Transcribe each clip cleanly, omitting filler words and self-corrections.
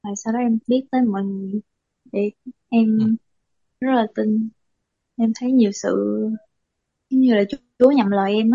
rồi sau đó em biết tới mọi người thì Ừ. em rất là tin. Em thấy nhiều sự giống như là Chúa nhầm lời em á.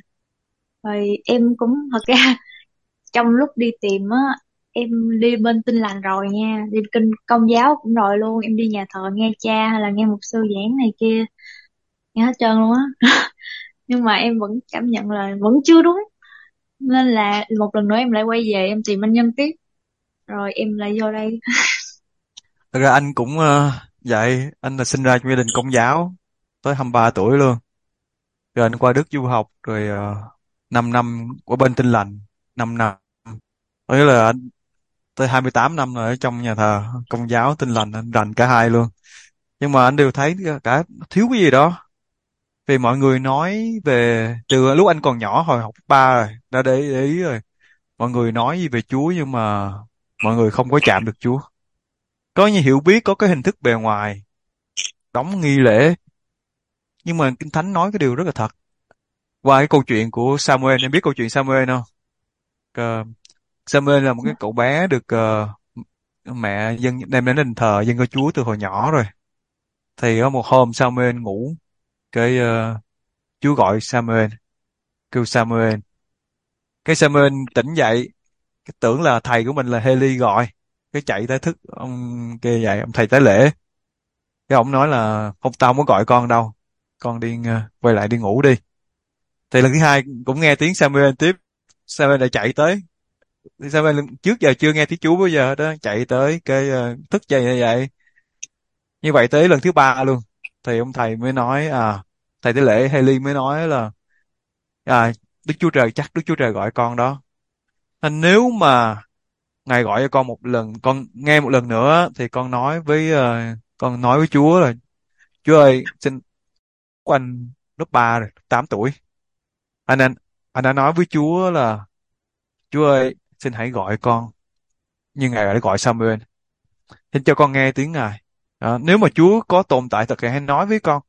Rồi em cũng thật ra trong lúc đi tìm á, em đi bên Tin Lành rồi nha, đi kinh Công giáo cũng rồi luôn, em đi nhà thờ nghe cha hay là nghe mục sư giảng này kia, nghe hết trơn luôn á. Nhưng mà em vẫn cảm nhận là vẫn chưa đúng, nên là một lần nữa em lại quay về em tìm anh Nhân tiếp, rồi em lại vô đây. Thật ra anh cũng vậy, anh là sinh ra trong gia đình công giáo tới 23 tuổi luôn. Rồi anh qua Đức du học rồi 5 năm ở bên Tin Lành, 5 năm. Có nghĩa là anh tới 28 năm rồi ở trong nhà thờ công giáo Tin Lành, anh rành cả hai luôn. Nhưng mà anh đều thấy cả thiếu cái gì đó. Vì mọi người nói về từ lúc anh còn nhỏ hồi học cấp ba rồi, đã để ý rồi. Mọi người nói gì về Chúa nhưng mà mọi người không có chạm được Chúa. Có như hiểu biết, có cái hình thức bề ngoài, đóng nghi lễ, nhưng mà Kinh Thánh nói cái điều rất là thật. Qua cái câu chuyện của Samuel, em biết câu chuyện Samuel không? Ờ, Samuel là một cái cậu bé được mẹ dân đem đến đền thờ dân cho Chúa từ hồi nhỏ rồi. Thì có một hôm Samuel ngủ, cái Chúa gọi Samuel, kêu Samuel. Cái Samuel tỉnh dậy, cái tưởng là thầy của mình là Heli gọi, cái chạy tới thức ông kia dậy, ông thầy tế lễ. Cái ông nói là không, tao không có gọi con đâu, con đi quay lại đi ngủ đi. Thì lần thứ hai cũng nghe tiếng Samuel tiếp, Samuel lại chạy tới. Thì Samuel trước giờ chưa nghe tiếng Chúa bao giờ đó, chạy tới cái thức dậy như vậy. Như vậy tới lần thứ ba luôn, thì ông thầy mới nói thầy tế lễ Heli mới nói là Đức Chúa Trời, chắc Đức Chúa Trời gọi con đó. Nên nếu mà Ngài gọi cho con một lần, con nghe một lần nữa thì con nói với Chúa là Chúa ơi, xin, của anh lớp 3 rồi, 8 tuổi. Anh anh đã nói với Chúa là Chúa ơi, xin hãy gọi con như Ngài đã gọi Samuel. Xin cho con nghe tiếng Ngài. Nếu mà Chúa có tồn tại thật thì hãy nói với con.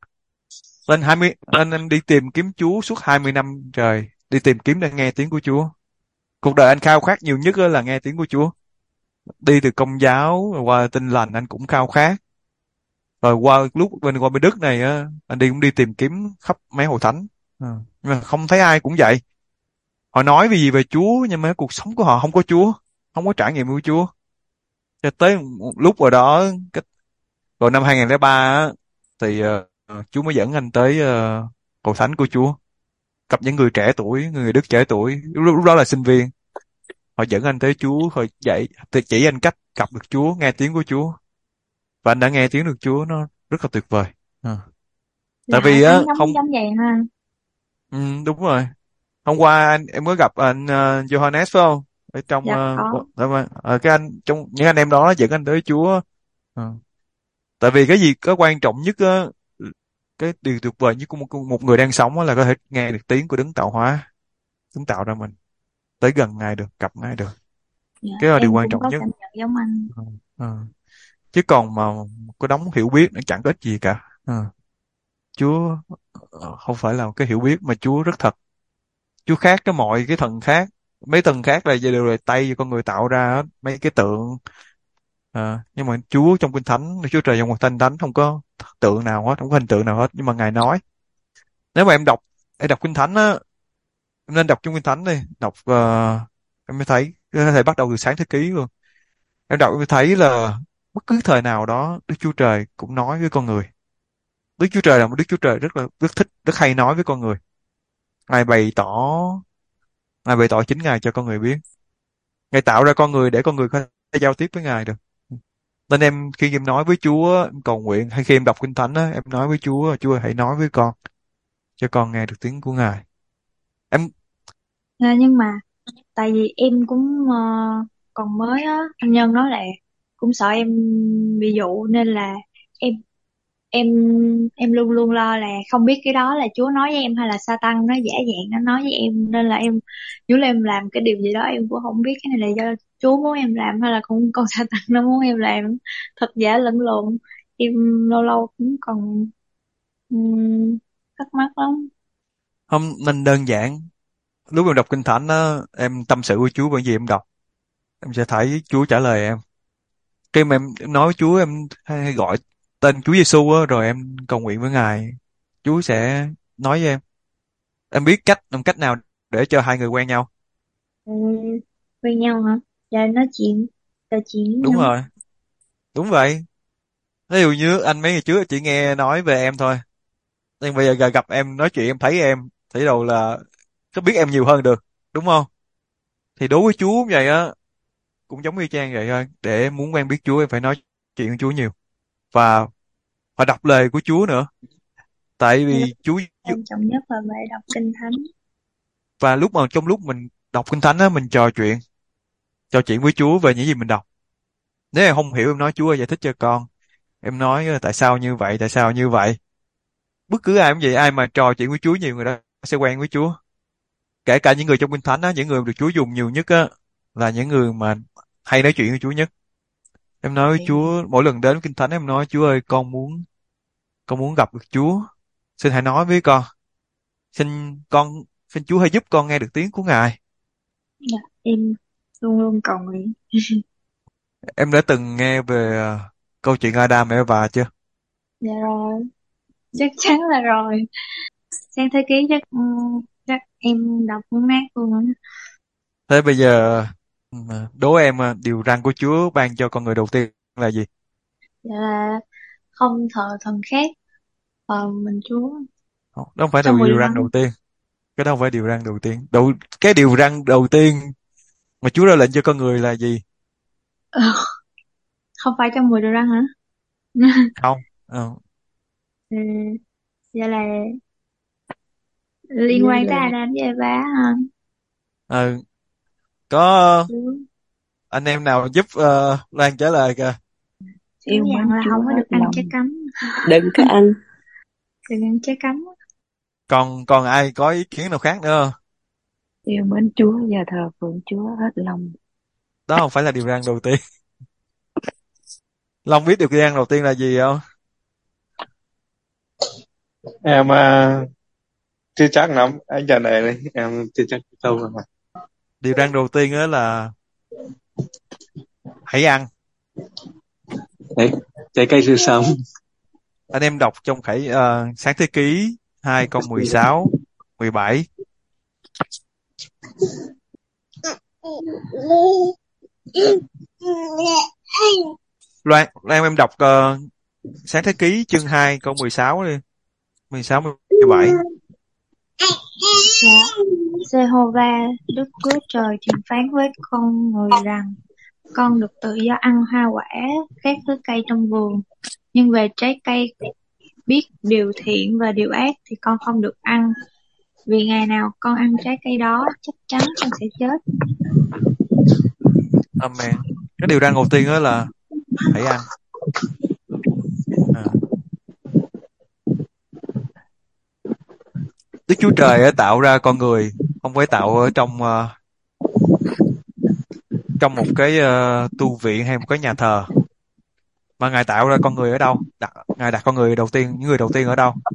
Anh đi tìm kiếm Chúa suốt 20 năm trời, đi tìm kiếm để nghe tiếng của Chúa. Cuộc đời anh khao khát nhiều nhất á là nghe tiếng của Chúa. Đi từ Công giáo rồi qua Tin Lành anh cũng khao khát. Rồi qua bên Đức này á, anh cũng đi tìm kiếm khắp mấy hội thánh. Nhưng mà không thấy ai cũng vậy. Họ nói về gì về Chúa nhưng mà cuộc sống của họ không có Chúa, không có trải nghiệm của Chúa. Cho tới một lúc rồi đó, vào năm 2003 á, thì Chúa mới dẫn anh tới hội thánh của Chúa, gặp những người trẻ tuổi, người Đức trẻ tuổi, lúc đó là sinh viên. Họ dẫn anh tới Chúa, họ chỉ anh cách gặp được Chúa, nghe tiếng của Chúa. Và anh đã nghe tiếng được Chúa, nó rất là tuyệt vời. Ờ. Là Tại hội vì thánh á giống không, giống vậy ha. ừ, đúng rồi. Hôm qua em có gặp anh Johannes phải không? Ở trong Dạ có. cái anh trong những anh em đó dẫn anh tới Chúa. Ờ. Tại vì cái gì có quan trọng nhất á, cái điều tuyệt vời nhất của một người đang sống á là có thể nghe được tiếng của đấng tạo hóa, đấng tạo ra mình, tới gần Ngài được, gặp Ngài được. Dạ Cái là điều em quan cũng trọng có nhất. cảm nhận giống anh. Ờ. Ờ. Chứ còn mà có đống hiểu biết nó chẳng có ích gì cả. Ờ. Chúa không phải là một cái hiểu biết, mà Chúa rất thật. Chúa khác cái mọi cái thần khác. Mấy thần khác là đều là tay do con người tạo ra hết, mấy cái tượng. Nhưng mà Chúa trong Kinh Thánh, Chúa Trời trong một thanh thánh không có tượng nào hết, không có hình tượng nào hết, nhưng mà Ngài nói. Nếu mà em đọc Kinh Thánh á, em nên đọc trong Kinh Thánh đi, đọc em mới thấy, có thể bắt đầu từ sáng thế ký luôn. Em đọc em mới thấy là bất cứ thời nào đó Đức Chúa Trời cũng nói với con người. Đức Chúa Trời là một Đức Chúa Trời rất thích, rất hay nói với con người. Ngài bày tỏ, Ngài bày tỏ chính Ngài cho con người biết. Ngài tạo ra con người để con người có thể giao tiếp với Ngài được. Nên khi em nói với Chúa, em cầu nguyện, hay khi em đọc Kinh Thánh á, em nói với Chúa, Chúa hãy nói với con, cho con nghe được tiếng của Ngài. Em Dạ, nhưng mà tại vì em cũng còn mới á, anh Nhân nói là cũng sợ em bị dụ, nên là em em em luôn luôn lo là không biết cái đó là Chúa nói với em hay là Satan nó giả dạng nó nói với em, nên là em nếu là em làm cái điều gì đó em cũng không biết cái này là do Chúa muốn em làm hay là con Satan nó muốn em làm, thật giả lẫn lộn. Em lâu lâu cũng còn ừm, thắc mắc lắm. không nên đơn giản. Lúc em đọc Kinh Thánh á, em tâm sự với Chúa, bởi vì em đọc, em sẽ thấy Chúa trả lời em. Khi mà em nói với Chúa, em hay gọi tên Chúa Giêsu á, rồi em cầu nguyện với Ngài, Chúa sẽ nói với em biết làm cách nào để cho hai người quen nhau. Ừ, quen nhau hả? Dạ nói chuyện, trò chuyện với Đúng nhau. rồi, đúng vậy. Ví dụ như anh mấy ngày trước chỉ nghe nói về em thôi, nhưng bây giờ gặp em nói chuyện em thấy em, thấy đâu là có biết em nhiều hơn được, đúng không? Thì đối với Chúa cũng vậy á, cũng giống y chang vậy thôi. Để muốn quen biết Chúa em phải nói chuyện với Chúa nhiều, và phải đọc lời của Chúa nữa. Tại Cái lúc vì Chúa, quan trọng nhất là về đọc kinh thánh. và trong lúc mình đọc kinh thánh á, mình trò chuyện với Chúa về những gì mình đọc. Nếu em không hiểu em nói Chúa ơi, giải thích cho con. Em nói tại sao như vậy, tại sao như vậy. Bất cứ ai cũng vậy, ai mà trò chuyện với Chúa nhiều người đó sẽ quen với Chúa. Kể cả những người trong kinh thánh á, những người được Chúa dùng nhiều nhất á là những người mà hay nói chuyện với Chúa nhất. Em nói với Thì Chúa mỗi lần đến kinh thánh, em nói Chúa ơi, con muốn gặp được Chúa, xin hãy nói với con, xin Chúa hãy giúp con nghe được tiếng của Ngài. dạ, em luôn luôn cầu nguyện. Em đã từng nghe về câu chuyện Adam và Eva chưa? Dạ rồi, chắc chắn là rồi. Sang thế ký chắc chắc em đọc cuốn nát luôn á. Thế bây giờ đố em, điều răn của Chúa ban cho con người đầu tiên là gì? Dạ là không thờ thần khác, thờ mình Chúa. Không, đó không phải là Trong 10 điều điều răn răn. đầu tiên. Cái đó không phải điều răn đầu tiên. Cái điều răn đầu tiên mà Chúa ra lệnh cho con người là gì? Ờ, không phải trong 10 điều răn hả? Không. Ờ, Ừ, dạ là liên Với quan tới lại Adam với Eva hả? ờ, có Chúa, anh em nào giúp Loan trả lời kìa. Chúa yêu dặn mến là Chúa không có hết được ăn trái lòng, cấm. đừng có ăn. Đừng ăn trái cấm. Còn ai có ý kiến nào khác nữa không? Yêu mến Chúa và thờ phượng Chúa hết lòng. Đó không phải là điều răn đầu tiên. Long biết điều răn đầu tiên là gì không? Em chưa chắc lắm, anh trả lời đấy, em chưa chắc câu rồi mà. Điều răn đầu tiên đó là hãy ăn. Đấy, trái cây tươi sống. Anh em đọc trong Sáng Thế Ký 2 câu 16, 17. Loan em đọc Sáng Thế Ký chương 2 câu 16 đi. 16, 17. Dạ, Jehovah Đức Chúa Trời thuyền phán với con người rằng con được tự do ăn hoa quả các thứ cây trong vườn, nhưng về trái cây biết điều thiện và điều ác thì con không được ăn, vì ngày nào con ăn trái cây đó chắc chắn con sẽ chết. Amen. Cái điều răn đầu tiên đó là hãy ăn. À. Đức Chúa Trời tạo ra con người không phải tạo ở trong một cái tu viện hay một cái nhà thờ, mà Ngài tạo ra con người ở đâu? Ngài đặt con người đầu tiên, những người đầu tiên ở đâu?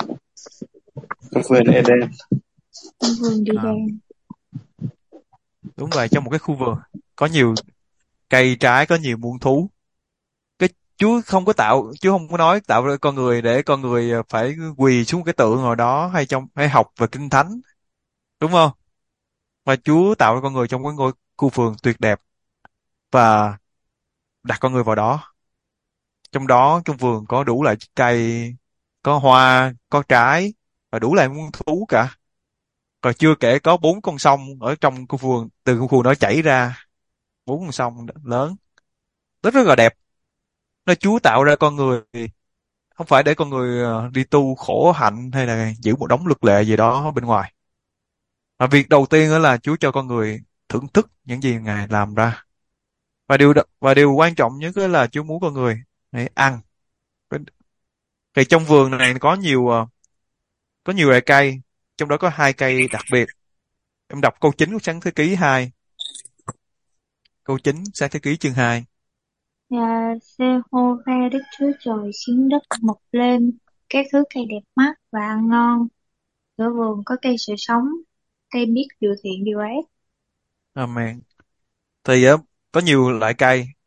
Vườn Eden. Trong vườn đi À, đen. đúng vậy, trong một cái khu vườn có nhiều cây trái, có nhiều muôn thú. Cái Chúa không có nói tạo ra con người để con người phải quỳ xuống cái tượng nào đó, hay học về kinh thánh, đúng không? Mà Chúa tạo ra con người trong cái ngôi khu vườn tuyệt đẹp, và đặt con người vào đó. Trong đó, trong vườn có đủ loại cây, có hoa, có trái, và đủ loại muôn thú cả. Còn chưa kể có 4 con sông ở trong khu vườn, từ khu vườn đó chảy ra 4 con sông lớn, rất rất là đẹp. Nó Chúa tạo ra con người không phải để con người đi tu khổ hạnh hay là giữ một đống luật lệ gì đó bên ngoài. Mà việc đầu tiên đó là Chúa cho con người thưởng thức những gì Ngài làm ra. Và điều quan trọng nhất đó là Chúa muốn con người hãy ăn. Thì trong vườn này có nhiều loại cây, trong đó có 2 cây đặc biệt. Em đọc câu 9 của Sáng Thế Ký 2, câu 9 Sáng Thế Ký chương 2. Và Jehovah Đức Chúa Trời khiến đất mọc lên các thứ cây đẹp mắt và ăn ngon. Giữa vườn có cây sự sống, cây biết điều thiện điều ác. Amen. Thì có nhiều loại cây,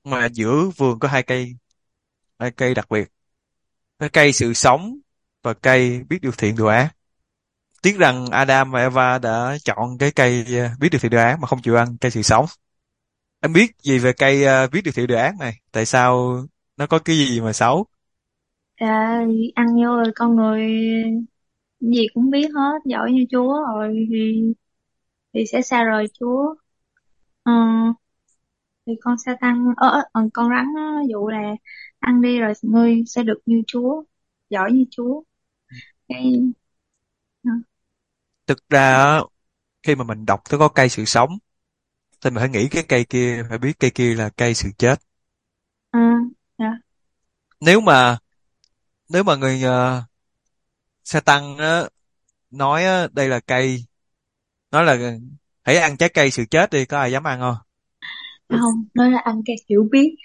mà giữa vườn có hai cây đặc biệt, cái cây sự sống và cây biết điều thiện điều ác. Tiếc rằng Adam và Eva đã chọn cái cây biết điều thiện điều ác mà không chịu ăn cây sự sống. Em biết gì về cây biết điều thiện điều ác này? Tại sao nó có cái gì mà xấu? À, ăn vô rồi con người gì cũng biết hết, giỏi như Chúa rồi thì sẽ xa rời Chúa. Ờ, thì con sa tăng con rắn á, dụ là ăn đi rồi ngươi sẽ được như Chúa, giỏi như Chúa. Cái ờ, Thực ra á, khi mà mình đọc tới có cây sự sống thì mình phải nghĩ cái cây kia, phải biết cây kia là cây sự chết. ờ, dạ, Nếu mà người sa tăng á, nói á, đây là cây, nói là hãy ăn trái cây sự chết đi, có ai dám ăn không? không, đó là ăn cái hiểu biết.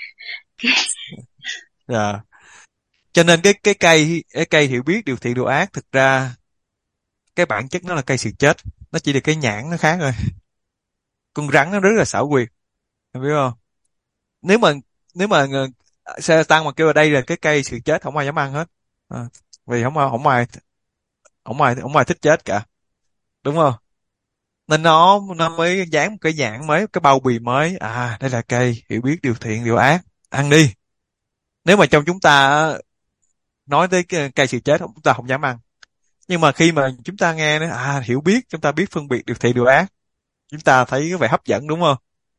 Dạ. Cho nên cái cây hiểu biết điều thiện điều ác, thực ra cái bản chất nó là cây sự chết, nó chỉ là cái nhãn nó khác thôi. Con rắn nó rất là xảo quyệt, em biết không? Nếu mà xe tăng mà kêu ở đây là cái cây sự chết, không ai dám ăn hết. À, vì không ai thích chết cả, đúng không? Nên nó mới dán một cái nhãn mới, cái bao bì mới, đây là cây hiểu biết điều thiện điều ác, ăn đi. Nếu mà trong chúng ta á, nói tới cái cây sự chết chúng ta không dám ăn, nhưng mà khi mà chúng ta nghe nó hiểu biết, chúng ta biết phân biệt điều thiện điều ác, chúng ta thấy có vẻ hấp dẫn, đúng không?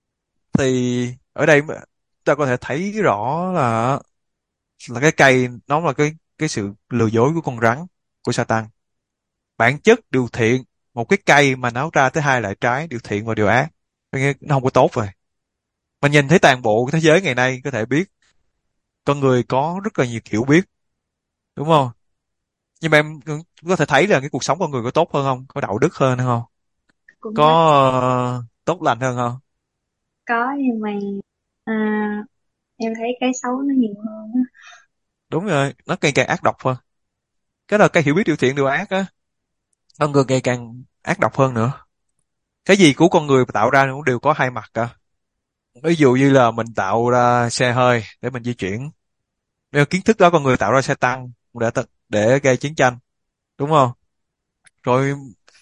Thì ở đây chúng ta có thể thấy rõ là cái cây nó là cái sự lừa dối của con rắn, của Satan. Bản chất điều thiện, một cái cây mà nó ra tới hai loại trái, điều thiện và điều ác, có nghĩa nó không có tốt rồi. Mình nhìn thấy toàn bộ thế giới ngày nay có thể biết con người có rất là nhiều hiểu biết, đúng không? Nhưng mà em có thể thấy là cái cuộc sống con người có tốt hơn không, có đạo đức hơn không, Cũng có có, tốt lành hơn không? nhưng mà à, em thấy cái xấu nó nhiều hơn á. Đúng rồi, nó càng càng ác độc hơn. Cái là cái hiểu biết điều thiện điều ác á, con người ngày càng ác độc hơn nữa. Cái gì của con người tạo ra cũng đều có hai mặt cả. Ví dụ như là mình tạo ra xe hơi để mình di chuyển, nếu kiến thức đó con người tạo ra xe tăng để gây chiến tranh, đúng không? Rồi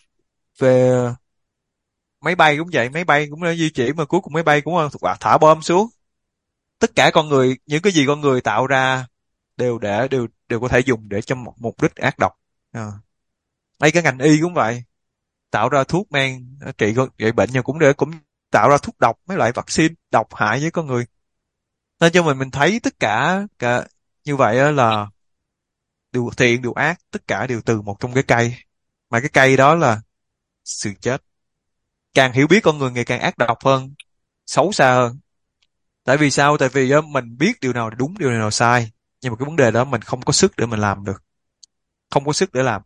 về máy bay cũng vậy, máy bay cũng đã di chuyển mà cuối cùng máy bay cũng thả bom xuống. Tất cả con người, những cái gì con người tạo ra đều có thể dùng để cho một mục đích ác độc. À. Ngay cái ngành y cũng vậy, tạo ra thuốc men trị bệnh, nhưng cũng tạo ra thuốc độc, mấy loại vaccine độc hại với con người. Nên cho mình thấy tất cả như vậy á, là điều thiện điều ác tất cả đều từ một trong cái cây, mà cái cây đó là sự chết. Càng hiểu biết con người ngày càng ác độc hơn, xấu xa hơn. Tại vì sao? Tại vì á, mình biết điều nào là đúng, điều nào là sai, nhưng mà cái vấn đề đó mình không có sức để mình làm được, không có sức để làm.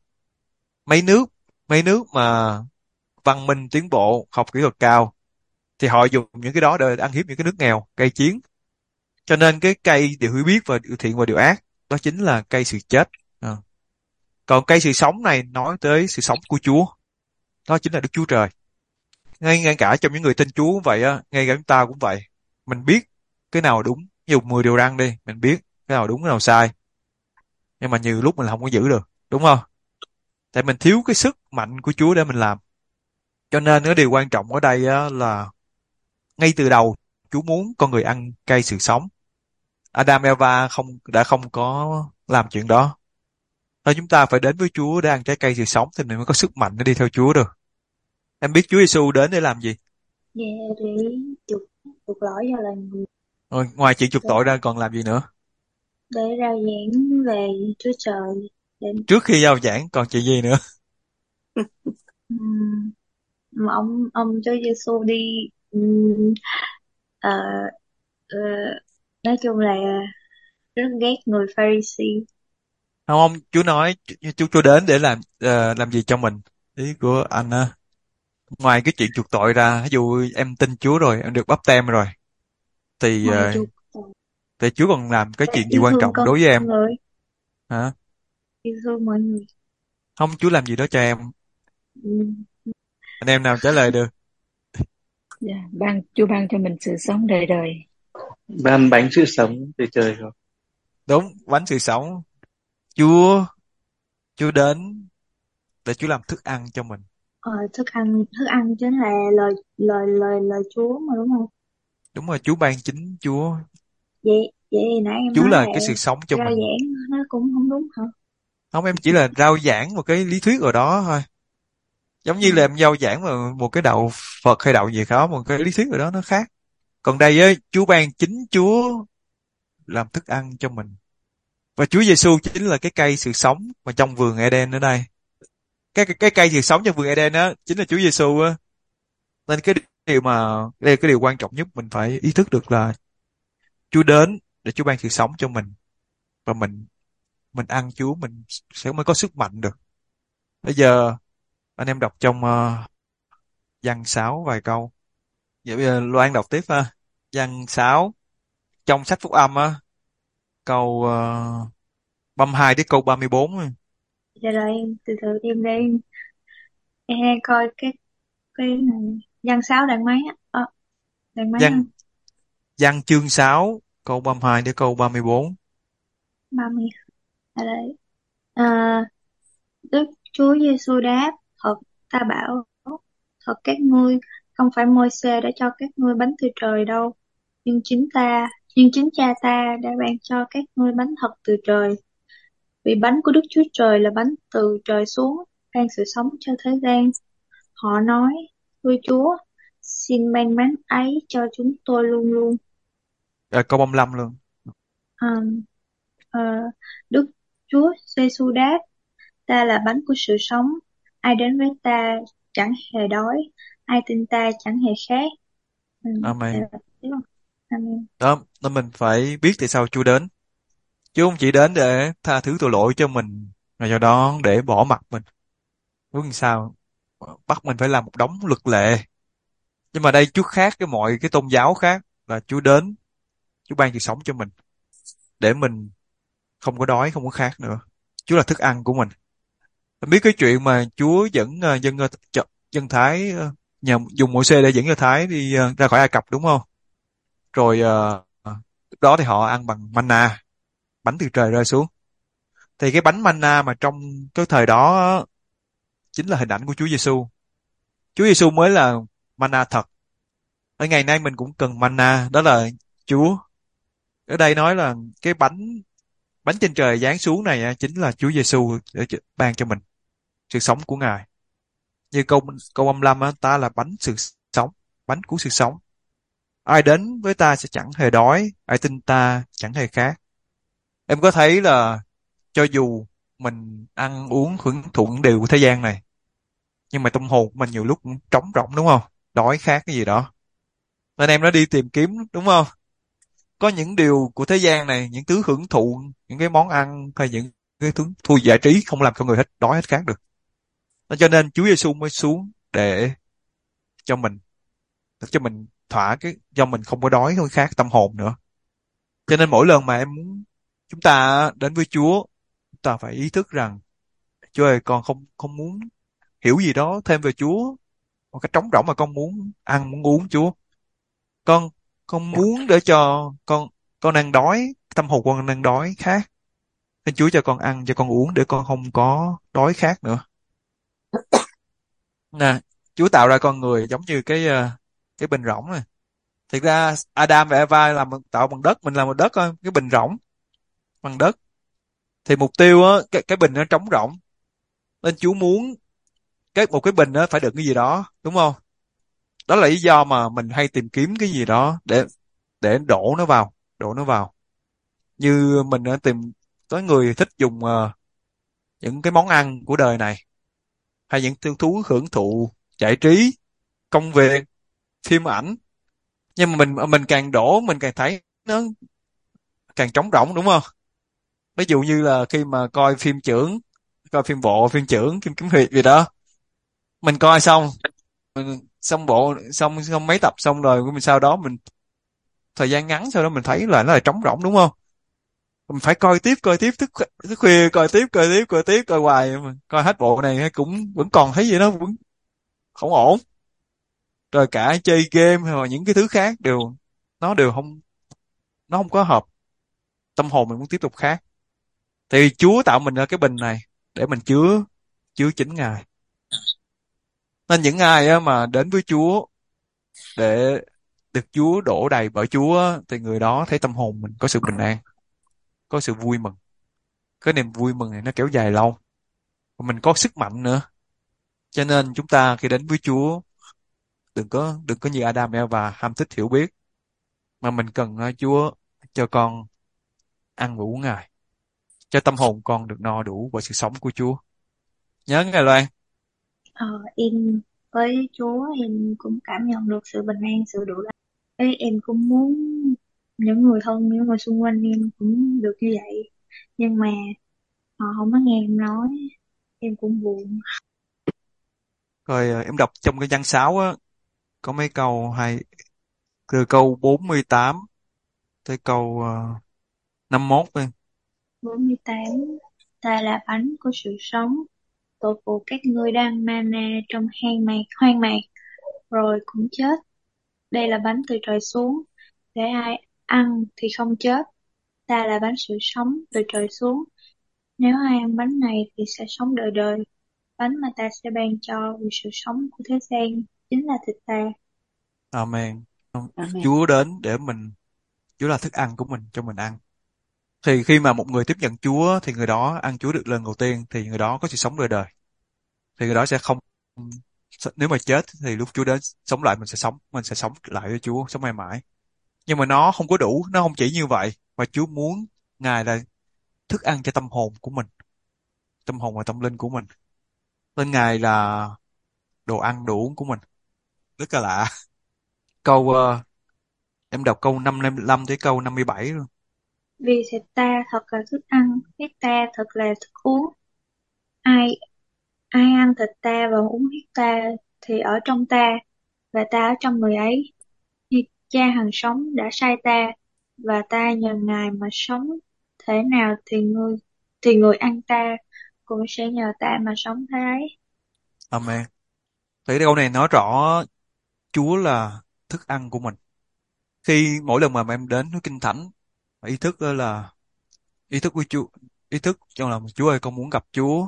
Mấy nước mà văn minh tiến bộ, học kỹ thuật cao, thì họ dùng những cái đó để ăn hiếp những cái nước nghèo, gây chiến. Cho nên cái cây điều hiểu biết và điều thiện và điều ác đó chính là cây sự chết. À. Còn cây sự sống này nói tới sự sống của Chúa, đó chính là Đức Chúa Trời. Ngay cả trong những người tin Chúa cũng vậy á, ngay cả chúng ta cũng vậy. Mình biết cái nào đúng, ví dụ 10 điều răn đi, mình biết cái nào đúng cái nào sai, nhưng mà nhiều lúc mình không có giữ được, đúng không? Tại mình thiếu cái sức mạnh của Chúa để mình làm. Cho nên cái điều quan trọng ở đây á, là ngay từ đầu Chúa muốn con người ăn cây sự sống. Adam Eva đã không có làm chuyện đó. Nên chúng ta phải đến với Chúa để ăn trái cây sự sống thì mình mới có sức mạnh để đi theo Chúa được. Em biết Chúa Giêsu đến để làm gì? Về để chuộc chuộc lỗi cho loài người, Rồi, ngoài chuyện chuộc để, tội ra còn làm gì nữa? để rao giảng về Chúa Trời, để Trước khi giao giảng còn chuyện gì nữa? ừm, mà ông Chúa Giêsu đi, ờ, ờ, nói chung là rất ghét người Pharisee. Không, không, Chúa nói Chúa đến để làm gì cho mình. Ý của anh á, ngoài cái chuyện chuộc tội ra, ví dụ em tin Chúa rồi, em được báp têm rồi, thì Ngoài chuộc thì Chúa còn làm cái là chuyện gì yêu quan thương trọng con đối với em? người, Hả? yêu thương mọi người. Không, Chúa làm gì đó cho em? Ừm, Anh em nào trả lời được? Dạ, Chúa ban cho mình sự sống đời đời. ban bánh sự sống từ trời rồi. Đúng, bánh sự sống. Chúa, Chúa đến để Chúa làm thức ăn cho mình. Ờ, thức ăn chính là lời lời lời lời Chúa mà đúng không? Đúng rồi, Chúa ban chính Chúa. Vậy thì nãy em Chúa nói là là cái sự sống cho rao mình. giảng nó cũng không đúng hả? Không, em chỉ là rao giảng một cái lý thuyết ở đó thôi. Giống Ừ. như là em rao giảng về một cái đạo Phật hay đạo gì đó, một cái lý thuyết ở đó nó khác. Còn đây á, Chúa ban chính Chúa làm thức ăn cho mình. Và Chúa Giêsu chính là cái cây sự sống mà trong vườn Eden ở đây. Cái cây sự sống trong vườn Eden á chính là Chúa Giêsu á. Nên cái điều mà đây là cái điều quan trọng nhất mình phải ý thức được là Chúa đến để Chúa ban sự sống cho mình, và mình ăn Chúa mình sẽ mới có sức mạnh được. Bây giờ anh em đọc trong Giăng 6 vài câu. Vậy bây giờ Loan đọc tiếp ha. Giăng 6 trong sách Phúc Âm á, câu 32 đến câu 34 á. Giờ rồi em từ từ em đang coi cái này. Văn sáu đoạn mấy á? Đoạn mấy Giăng anh? Giăng chương 6 câu 32 đến câu 34. 30 ở đây. À, Đức Chúa Giêsu đáp, thật ta bảo, thật các ngươi, không phải Môi-se đã cho các ngươi bánh từ trời đâu, nhưng chính cha ta đã ban cho các ngươi bánh thật từ trời. Vì bánh của Đức Chúa Trời là bánh từ trời xuống, ban sự sống cho thế gian. Họ nói, thưa Chúa, xin ban bánh ấy cho chúng tôi luôn luôn. Câu 35 luôn. À, ờ, Đức Chúa Giêsu đáp, ta là bánh của sự sống, ai đến với ta chẳng hề đói, ai tin ta chẳng hề khát. Dạ, Amen. đúng không? Amen. Đó, nên mình phải biết tại sao Chúa đến. Chúa không chỉ đến để tha thứ tội lỗi cho mình, mà do đó để bỏ mặc mình. Đúng như sao? Bắt mình phải làm một đống luật lệ. Nhưng mà đây Chúa khác cái mọi cái tôn giáo khác, là Chúa đến, Chúa ban sự sống cho mình, để mình không có đói, không có khát nữa. Chúa là thức ăn của mình. Mình biết cái chuyện mà Chúa dẫn dân Thái, nhờ dùng Môi-se để dẫn dân Thái đi ra khỏi Ai Cập, đúng không? Rồi lúc đó thì họ ăn bằng manna, bánh từ trời rơi xuống. Thì cái bánh manna mà trong cái thời đó á, chính là hình ảnh của Chúa Giêsu. Chúa Giêsu mới là manna thật. Ở ngày nay mình cũng cần manna, đó là Chúa. Ở đây nói là cái bánh bánh trên trời giáng xuống này chính là Chúa Giêsu để ban cho mình sự sống của Ngài. Như câu câu 35 á, ta là bánh sự sống, bánh của sự sống. Ai đến với ta sẽ chẳng hề đói, ai tin ta chẳng hề khát. Em có thấy là cho dù mình ăn uống hưởng thụ những điều của thế gian này, nhưng mà tâm hồn của mình nhiều lúc cũng trống rỗng, đúng không? Đói khát cái gì đó. Nên em nó đi tìm kiếm, đúng không? Có những điều của thế gian này, những thứ hưởng thụ, những cái món ăn hay những cái thứ thu giải trí không làm cho người hết đói hết khát được. Nên cho nên Chúa Giêsu mới xuống để cho mình thỏa cái do mình không có đói không có khát tâm hồn nữa. Cho nên mỗi lần mà em muốn chúng ta đến với Chúa, chúng ta phải ý thức rằng Chúa ơi, con không không muốn hiểu gì đó thêm về Chúa, một cái trống rỗng mà con muốn ăn muốn uống Chúa. Con muốn để cho con đang đói, tâm hồn con đang đói khát, nên Chúa cho con ăn cho con uống để con không có đói khát nữa nè. Chúa tạo ra con người giống như cái bình rỗng này. Thực ra Adam và Eva tạo bằng đất, mình làm bằng đất thôi, cái bình rỗng bằng đất. Thì mục tiêu á, cái bình nó trống rỗng, nên Chúa muốn một cái bình nó phải đựng cái gì đó, đúng không? Đó là lý do mà mình hay tìm kiếm cái gì đó để đổ nó vào. Như mình đã tìm, có người thích dùng những cái món ăn của đời này, hay những thú hưởng thụ giải trí, công việc, phim ảnh. Nhưng mà mình càng đổ mình càng thấy nó càng trống rỗng, đúng không? Ví dụ như là khi mà coi phim chưởng, coi phim bộ, phim chưởng, phim kiếm hiệp gì đó, mình coi xong, xong bộ xong xong mấy tập xong rồi, mình sau đó mình thời gian ngắn sau đó mình thấy là nó là trống rỗng, đúng không? Mình phải coi tiếp thức khuya, coi tiếp coi hoài mà coi hết bộ này cũng vẫn còn thấy gì đó vẫn không ổn. Rồi cả chơi game hoặc những cái thứ khác đều nó đều không nó không có hợp, tâm hồn mình muốn tiếp tục khác, thì Chúa tạo mình ra cái bình này để mình chứa chứa chính Ngài. Nên những ai á, mà đến với Chúa để được Chúa đổ đầy bởi Chúa á, thì người đó thấy tâm hồn mình có sự bình an, có sự vui mừng. Cái niềm vui mừng này nó kéo dài lâu, và mình có sức mạnh nữa. Cho nên chúng ta khi đến với Chúa, đừng có như Adam và Eva ham thích hiểu biết, mà mình cần Chúa cho con ăn và uống Ngài, cho tâm hồn con được no đủ bởi sự sống của Chúa. Nhớ Ngài Loan. Em với Chúa em cũng cảm nhận được sự bình an, sự đủ đầy. Ấy em cũng muốn những người thân, những người xung quanh em cũng được như vậy, nhưng mà họ không có nghe em nói, em cũng buồn. Rồi em đọc trong cái văn 6 á, có mấy câu hay, từ câu 48 tới câu 51 đi. 48. Ta là bánh của sự sống, tội phụ các ngươi đang mana trong hoang mạc rồi cũng chết. Đây là bánh từ trời xuống, để ai ăn thì không chết. Ta là bánh sự sống từ trời xuống, nếu ai ăn bánh này thì sẽ sống đời đời. Bánh mà ta sẽ ban cho vì sự sống của thế gian chính là thịt ta. Amen. Amen. Chúa đến để Chúa là thức ăn của mình, cho mình ăn. Thì khi mà một người tiếp nhận Chúa thì người đó ăn Chúa được lần đầu tiên, thì người đó có sự sống đời đời. Thì người đó sẽ không, nếu mà chết thì lúc Chúa đến sống lại, mình sẽ sống lại với Chúa, sống mãi mãi. Nhưng mà nó không có đủ, nó không chỉ như vậy, mà Chúa muốn Ngài là thức ăn cho tâm hồn của mình, tâm hồn và tâm linh của mình. Nên Ngài là đồ ăn đồ uống của mình. Rất là lạ. Câu em đọc câu 55 tới câu 57 luôn. Vì thịt ta thật là thức ăn, huyết ta thật là thức uống. Ai ai ăn thịt ta và uống huyết ta thì ở trong ta, và ta ở trong người ấy. Như cha hằng sống đã sai ta, và ta nhờ Ngài mà sống. Thế nào thì người ăn ta cũng sẽ nhờ ta mà sống thế ấy. Amen. Thì câu này nói rõ Chúa là thức ăn của mình. Khi mỗi lần mà em đến với Kinh Thánh, ý thức đó là ý thức của Chúa, ý thức trong lòng Chúa ơi, con muốn gặp Chúa,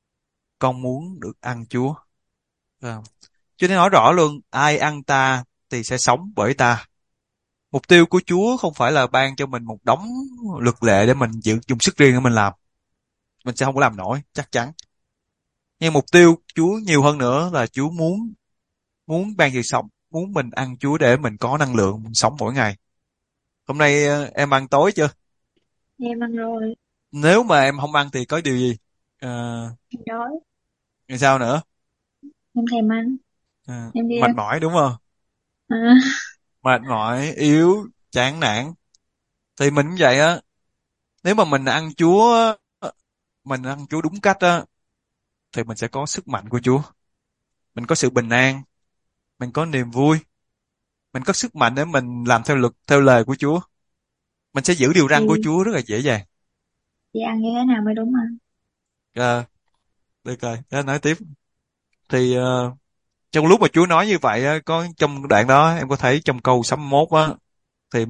con muốn được ăn Chúa. À. Chúa nói rõ luôn, ai ăn ta thì sẽ sống bởi ta. Mục tiêu của Chúa không phải là ban cho mình một đống luật lệ để mình dùng sức riêng để mình làm. Mình sẽ không có làm nổi, chắc chắn. Nhưng mục tiêu Chúa nhiều hơn nữa là Chúa muốn muốn ban sự sống, muốn mình ăn Chúa để mình có năng lượng, mình sống mỗi ngày. Hôm nay em ăn tối chưa? Em ăn rồi, Nếu mà em không ăn thì có điều gì? Ờ, em đói, Ngày sao nữa? em thèm ăn, em đi Mệt ăn. mỏi đúng không? À, Mệt mỏi, yếu, chán nản. Thì mình cũng vậy á. Nếu mà mình ăn Chúa, mình ăn Chúa đúng cách á, thì mình sẽ có sức mạnh của Chúa. Mình có sự bình an, mình có niềm vui, mình có sức mạnh để mình làm theo luật, theo lời của Chúa. Mình sẽ giữ điều răn của thì, Chúa rất là dễ dàng. thì ăn như thế nào mới đúng ăn? Ờ, được rồi, để nói tiếp. Thì trong lúc mà Chúa nói như vậy á, có trong đoạn đó em có thấy trong câu 61 á, thì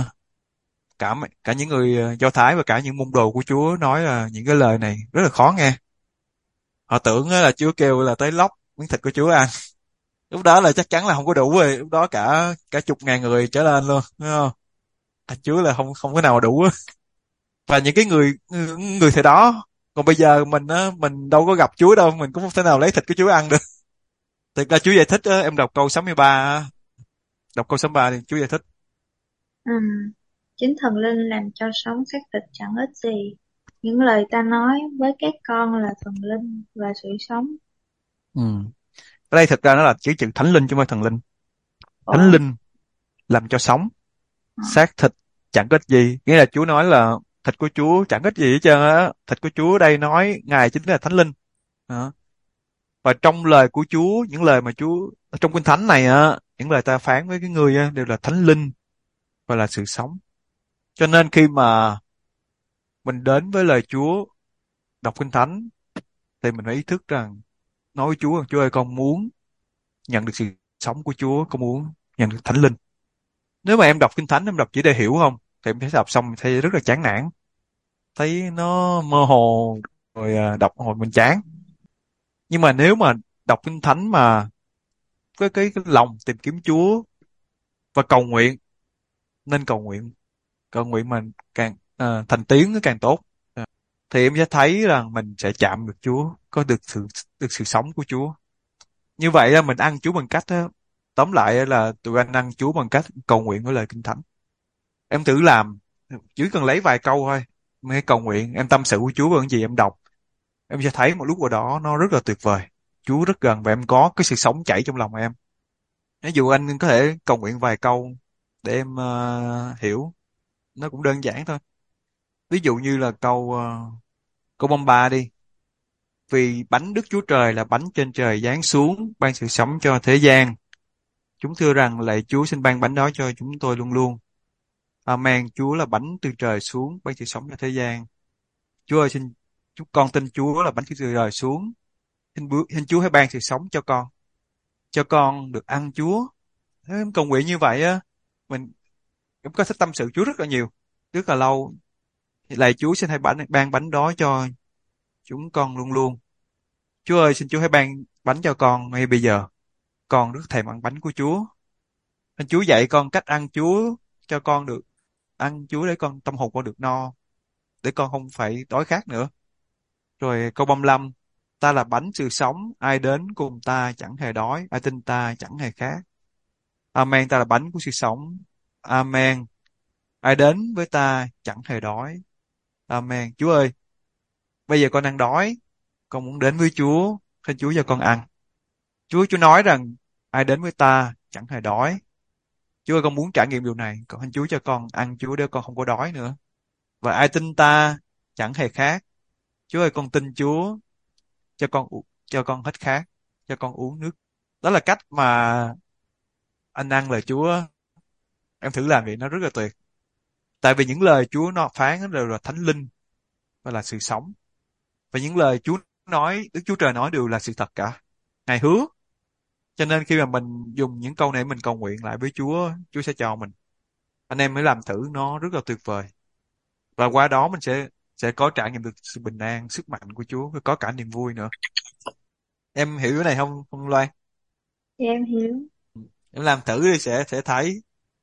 cả những người Do Thái và cả những môn đồ của Chúa nói là những cái lời này rất là khó nghe. Họ tưởng á là Chúa kêu là tới lóc miếng thịt của Chúa ăn. Lúc đó là chắc chắn là không có đủ rồi, lúc đó cả cả chục ngàn người trở lên luôn, đúng không? Chúa là không không có nào mà đủ á. Và những cái người người thời đó, còn bây giờ mình á, mình đâu có gặp Chúa đâu, mình cũng không thể nào lấy thịt của Chúa ăn được. Thực ra Chúa giải thích á, em đọc câu 63 á, đọc câu 63 thì Chúa giải thích. Chính thần linh làm cho sống xác thịt chẳng ích gì. Những lời ta nói với các con là thần linh và sự sống. Ừ. Ở đây thực ra nó là chỉ chữ thánh linh chứ không phải thần linh. Thánh Ủa? linh làm cho sống, Ờ, xác thịt chẳng có ích gì. Nghĩa là Chúa nói là thịt của Chúa chẳng có ích gì hết trơn á. Thịt của Chúa đây nói Ngài chính là thánh linh. Đó. Và trong lời của Chúa, những lời mà Chúa trong Kinh Thánh này á, những lời ta phán với cái người á, đều là thánh linh và là sự sống. Cho nên khi mà mình đến với lời Chúa, đọc Kinh Thánh, thì mình phải ý thức rằng nói với Chúa, Chúa ơi, con muốn nhận được sự sống của Chúa, con muốn nhận được thánh linh. Nếu mà em đọc Kinh Thánh, em đọc chỉ để hiểu không? thì em sẽ đọc xong thấy rất là chán nản, thấy nó mơ hồ, rồi đọc hồi mình chán. Nhưng mà nếu mà đọc kinh thánh mà cái lòng tìm kiếm Chúa và cầu nguyện, nên cầu nguyện, cầu nguyện mình càng thành tiếng nó càng tốt. Ờ, thì em sẽ thấy rằng mình sẽ chạm được Chúa, có được sự sống của Chúa. Như vậy là mình ăn Chúa bằng cách á, tóm lại á là tụi anh ăn Chúa bằng cách cầu nguyện với lời kinh thánh. Em thử làm, chỉ cần lấy vài câu thôi, em hãy cầu nguyện, em tâm sự với Chúa về những gì em đọc, em sẽ thấy một lúc vào đó nó rất là tuyệt vời. Chúa rất gần và em có cái sự sống chảy trong lòng em. Ví dụ anh có thể cầu nguyện vài câu để em hiểu, nó cũng đơn giản thôi. Ví dụ như là câu bông ba đi: vì bánh Đức Chúa Trời là bánh trên trời giáng xuống, ban sự sống cho thế gian. Chúng thưa rằng lạy Chúa, xin ban bánh đó cho chúng tôi luôn luôn. Amen. Chúa là bánh từ trời xuống, ban sự sống cho thế gian. Chúa ơi, xin chúng con tin Chúa là bánh từ trời xuống. Xin Chúa hãy ban sự sống cho con được ăn Chúa. Thế em cầu nguyện như vậy á, mình em có thể tâm sự Chúa rất là nhiều, rất là lâu. Lạy Chúa, xin hãy ban bánh đó cho chúng con luôn luôn. Chúa ơi, xin Chúa hãy ban bánh cho con ngay bây giờ. Con rất thèm ăn bánh của Chúa. Xin Chúa dạy con cách ăn Chúa, cho con được ăn Chúa để con tâm hồn con được no, để con không phải đói khát nữa. Rồi câu 35: ta là bánh sự sống, ai đến cùng ta chẳng hề đói, ai tin ta chẳng hề khát. Amen. Ta là bánh của sự sống. Amen. Ai đến với ta chẳng hề đói. Amen. Chúa ơi, bây giờ con đang đói, con muốn đến với Chúa, xin Chúa cho con ăn. Chúa nói rằng ai đến với ta chẳng hề đói. Chúa ơi, con muốn trải nghiệm điều này, con xin Chúa cho con ăn Chúa để con không có đói nữa. Và ai tin ta chẳng hề khát. Chúa ơi, con tin Chúa, cho con hết khát, cho con uống nước. Đó là cách mà anh ăn lời Chúa. Em thử làm vậy, nó rất là tuyệt. Tại vì những lời Chúa nó phán nó đều là thánh linh và là sự sống. Và những lời Chúa nói, Đức Chúa Trời nói đều là sự thật cả. Ngài hứa. Cho nên khi mà mình dùng những câu này mình cầu nguyện lại với Chúa, Chúa sẽ cho mình. Anh em mới làm thử, nó rất là tuyệt vời. Và qua đó mình sẽ có trải nghiệm được sự bình an, sức mạnh của Chúa, và có cả niềm vui nữa. Em hiểu cái này không, không Loan? Dạ em hiểu. Em làm thử đi sẽ thấy.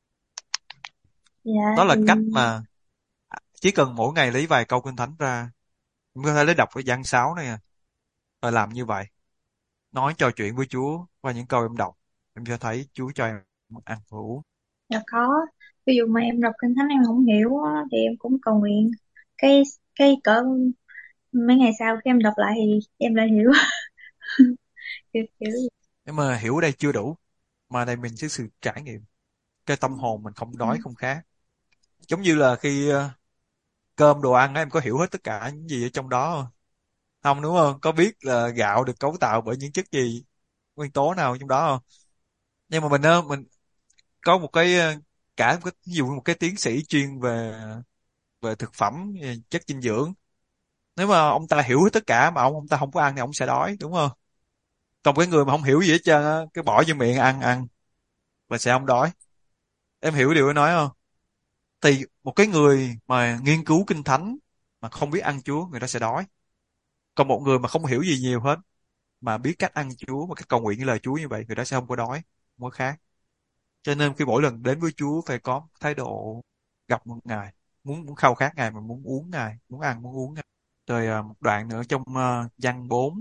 Dạ Đó là thì cách mà chỉ cần mỗi ngày lấy vài câu kinh thánh ra, em có thể lấy đọc cái văn sáu này và làm như vậy. Nói trò chuyện với Chúa qua những câu em đọc, em sẽ thấy Chúa cho em ăn và uống. dạ có. Ví dụ mà em đọc kinh thánh em không hiểu á, thì em cũng cầu nguyện. Cái cỡ mấy ngày sau khi em đọc lại thì em lại hiểu. kiểu vậy. Nhưng mà hiểu ở đây chưa đủ, mà đây mình sẽ sự trải nghiệm. Cái tâm hồn mình không đói không khát. Giống như là khi cơm đồ ăn á, em có hiểu hết tất cả những gì ở trong đó không? Không đúng không? Có biết là gạo được cấu tạo bởi những chất gì, nguyên tố nào trong đó không? Nhưng mà mình có một cái ví dụ một cái tiến sĩ chuyên về về thực phẩm, về chất dinh dưỡng. Nếu mà ông ta hiểu hết tất cả mà ông ta không có ăn thì ông sẽ đói, đúng không? Còn cái người mà không hiểu gì hết trơn á, cái bỏ vô miệng ăn ăn và sẽ không đói. Em hiểu điều tôi nói không? Thì một cái người mà nghiên cứu kinh thánh mà không biết ăn Chúa, người ta sẽ đói. Còn một người mà không hiểu gì nhiều hết mà biết cách ăn Chúa và cách cầu nguyện với lời Chúa như vậy, người ta sẽ không có đói, không có khát. Cho nên khi mỗi lần đến với Chúa phải có thái độ gặp một Ngài, muốn muốn khao khát Ngài, mà muốn uống Ngài, muốn ăn muốn uống Ngài. Rồi một đoạn nữa trong Giăng 4.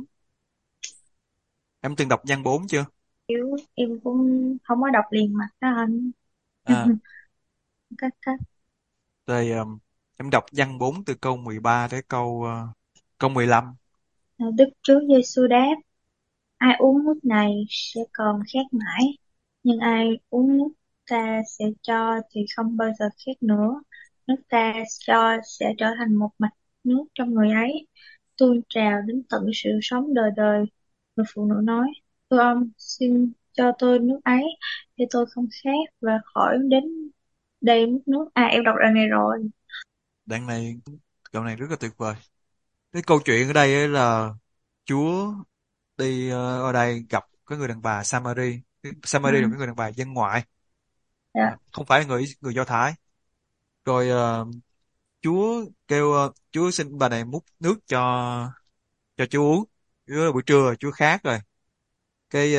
Em từng đọc Giăng 4 chưa? Kiểu em cũng không có đọc liền mặt đó anh. À, Cách rồi em đọc Giăng 4 từ câu 13 tới câu 15. Đức Chúa Giêsu đáp: ai uống nước này sẽ còn khát mãi, nhưng ai uống nước ta sẽ cho thì không bao giờ khát nữa. Nước ta cho sẽ trở thành một mạch nước trong người ấy, tuôn trào đến tận sự sống đời đời. Người phụ nữ nói: thưa ông, xin cho tôi nước ấy để tôi không khát và khỏi đến đây múc nước. Em đọc đoạn này rồi. Đoạn này, câu này rất là tuyệt vời. Cái câu chuyện ở đây ấy là Chúa đi ở đây gặp cái người đàn bà Samari. Cái Ừ. Samari là cái người đàn bà dân ngoại, Dạ. không phải là người người Do Thái. Rồi Chúa kêu Chúa xin bà này múc nước cho Chúa uống. Chúa buổi trưa rồi, Chúa khát rồi. Cái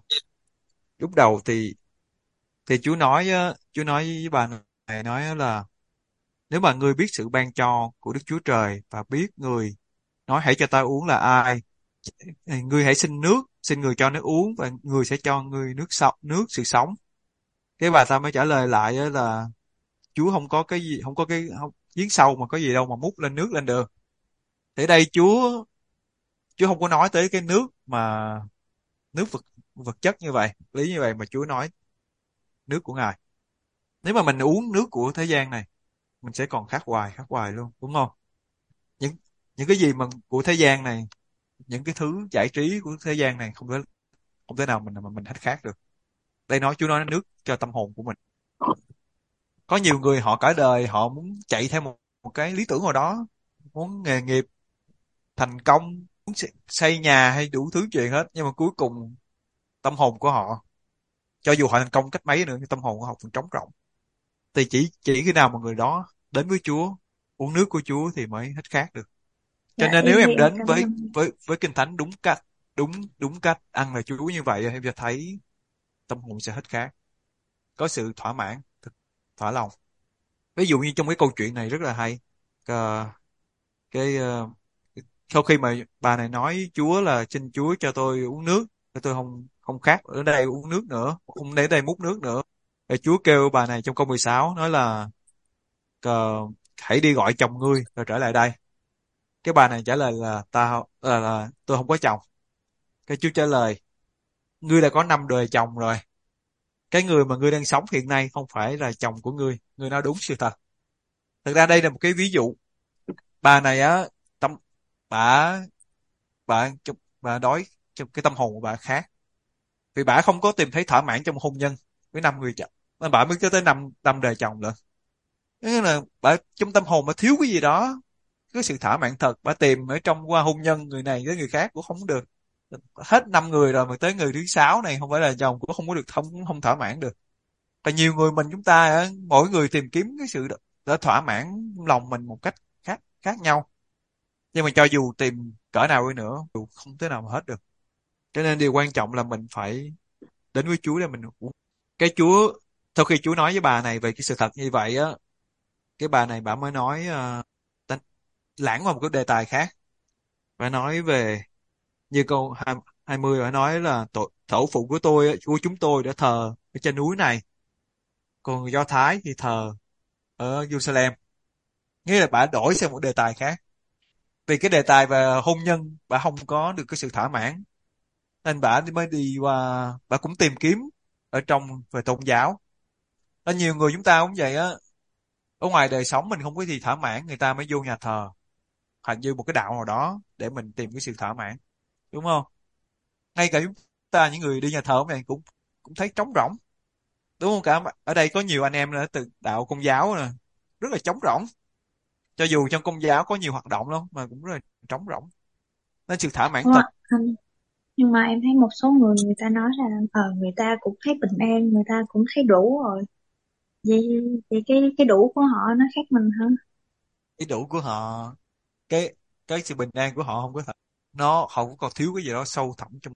lúc đầu thì Chúa nói với bà này, nói là nếu mà ngươi biết sự ban cho của Đức Chúa Trời và biết người nói hãy cho ta uống là ai, thì ngươi hãy xin người cho nước uống và người sẽ cho ngươi nước sự sống. Cái bà ta mới trả lời lại á là Chúa không có cái gì, không có cái không, giếng sâu mà có gì đâu mà múc lên nước lên được. Thì ở đây Chúa không có nói tới cái nước mà nước vật vật chất như vậy, lý như vậy, mà Chúa nói nước của Ngài. Nếu mà mình uống nước của thế gian này, mình sẽ còn khát hoài luôn, đúng không? những những cái gì mà của thế gian này, những cái thứ giải trí của thế gian này không thể nào mà mình hết khát được. Đây Chúa nói nước cho tâm hồn của mình. Có nhiều người họ cả đời họ muốn chạy theo một cái lý tưởng nào đó, muốn nghề nghiệp thành công, muốn xây nhà hay đủ thứ chuyện hết, nhưng mà cuối cùng tâm hồn của họ, cho dù họ thành công cách mấy nữa, nhưng tâm hồn của họ vẫn trống rỗng. Thì chỉ khi nào mà người đó đến với Chúa, uống nước của Chúa thì mới hết khát được. Cho Dạ nên em nếu thì em em đến cảm với ơn. Kinh Thánh đúng cách, đúng cách ăn lời Chúa như vậy, em sẽ thấy tâm hồn sẽ hết khát, có sự thỏa mãn, thỏa lòng. Ví dụ như trong cái câu chuyện này rất là hay. Ờ, cái sau khi mà bà này nói Chúa là xin Chúa cho tôi uống nước, cho tôi không không khát ở đây uống nước nữa, không để đây múc nước nữa. Rồi Chúa kêu bà này trong câu 16 nói là hãy đi gọi chồng ngươi rồi trở lại đây. Cái bà này trả lời là là tôi không có chồng. Cái Chúa trả lời, ngươi đã có 5 đời chồng rồi, cái người mà ngươi đang sống hiện nay không phải là chồng của ngươi. Ngươi nói đúng sự thật. Thực ra đây là một cái ví dụ. Bà này á, tâm bà bà bà đói, trong cái tâm hồn của bà khác, vì bà không có tìm thấy thỏa mãn trong hôn nhân với 5 người chồng, nên bà mới có tới 5 đời chồng nữa. Nghĩa là bà trong tâm hồn bà thiếu cái gì đó, cái sự thỏa mãn thật. Bà tìm ở trong qua hôn nhân người này với người khác cũng không được. Hết 5 người rồi mà tới người thứ 6 này không phải là chồng, cũng không có được, không thỏa mãn được. Và nhiều người mình, chúng ta á, mỗi người tìm kiếm cái sự để thỏa mãn lòng mình một cách khác khác nhau. Nhưng mà cho dù tìm cỡ nào đi nữa đều không thể nào mà hết được. Cho nên điều quan trọng là mình phải đến với Chúa để mình uống. Cái Chúa Sau khi Chúa nói với bà này về cái sự thật như vậy á, cái bà này bà mới nói lãng qua một cái đề tài khác. Bà nói về, như câu 20, bà nói là thổ phụ của của chúng tôi đã thờ ở trên núi này, còn người Do Thái thì thờ ở Jerusalem. Nghĩa là bà đổi sang một đề tài khác. Vì cái đề tài về hôn nhân bà không có được cái sự thỏa mãn, nên bà mới đi qua, bà cũng tìm kiếm ở trong về tôn giáo. Nên nhiều người chúng ta cũng vậy á, ở ngoài đời sống mình không có gì thỏa mãn, người ta mới vô nhà thờ hoặc như một cái đạo nào đó để mình tìm cái sự thỏa mãn, đúng không? Ngay cả chúng ta, những người đi nhà thờ này cũng cũng thấy trống rỗng, đúng không? Cả ở đây có nhiều anh em là từ đạo Công giáo nè, rất là trống rỗng. Cho dù trong Công giáo có nhiều hoạt động lắm mà cũng rất là trống rỗng. Nên sự thỏa mãn Đúng thật. rồi anh. Nhưng mà em thấy một số người, người ta nói là người ta cũng thấy bình an, người ta cũng thấy đủ rồi. Vậy vậy cái đủ của họ nó khác mình hả? Cái đủ của họ, cái cái sự bình an của họ không có thật. Họ cũng còn thiếu cái gì đó sâu thẳm trong.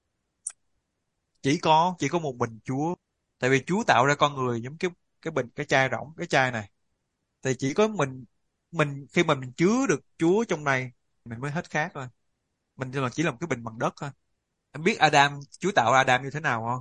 Chỉ có một mình Chúa. Tại vì Chúa tạo ra con người giống cái bình, cái chai rỗng, cái chai này. Thì chỉ có mình khi mà mình chứa được Chúa trong này, mình mới hết khát thôi. Mình chỉ là một cái bình bằng đất thôi. Em biết Chúa tạo Adam như thế nào không?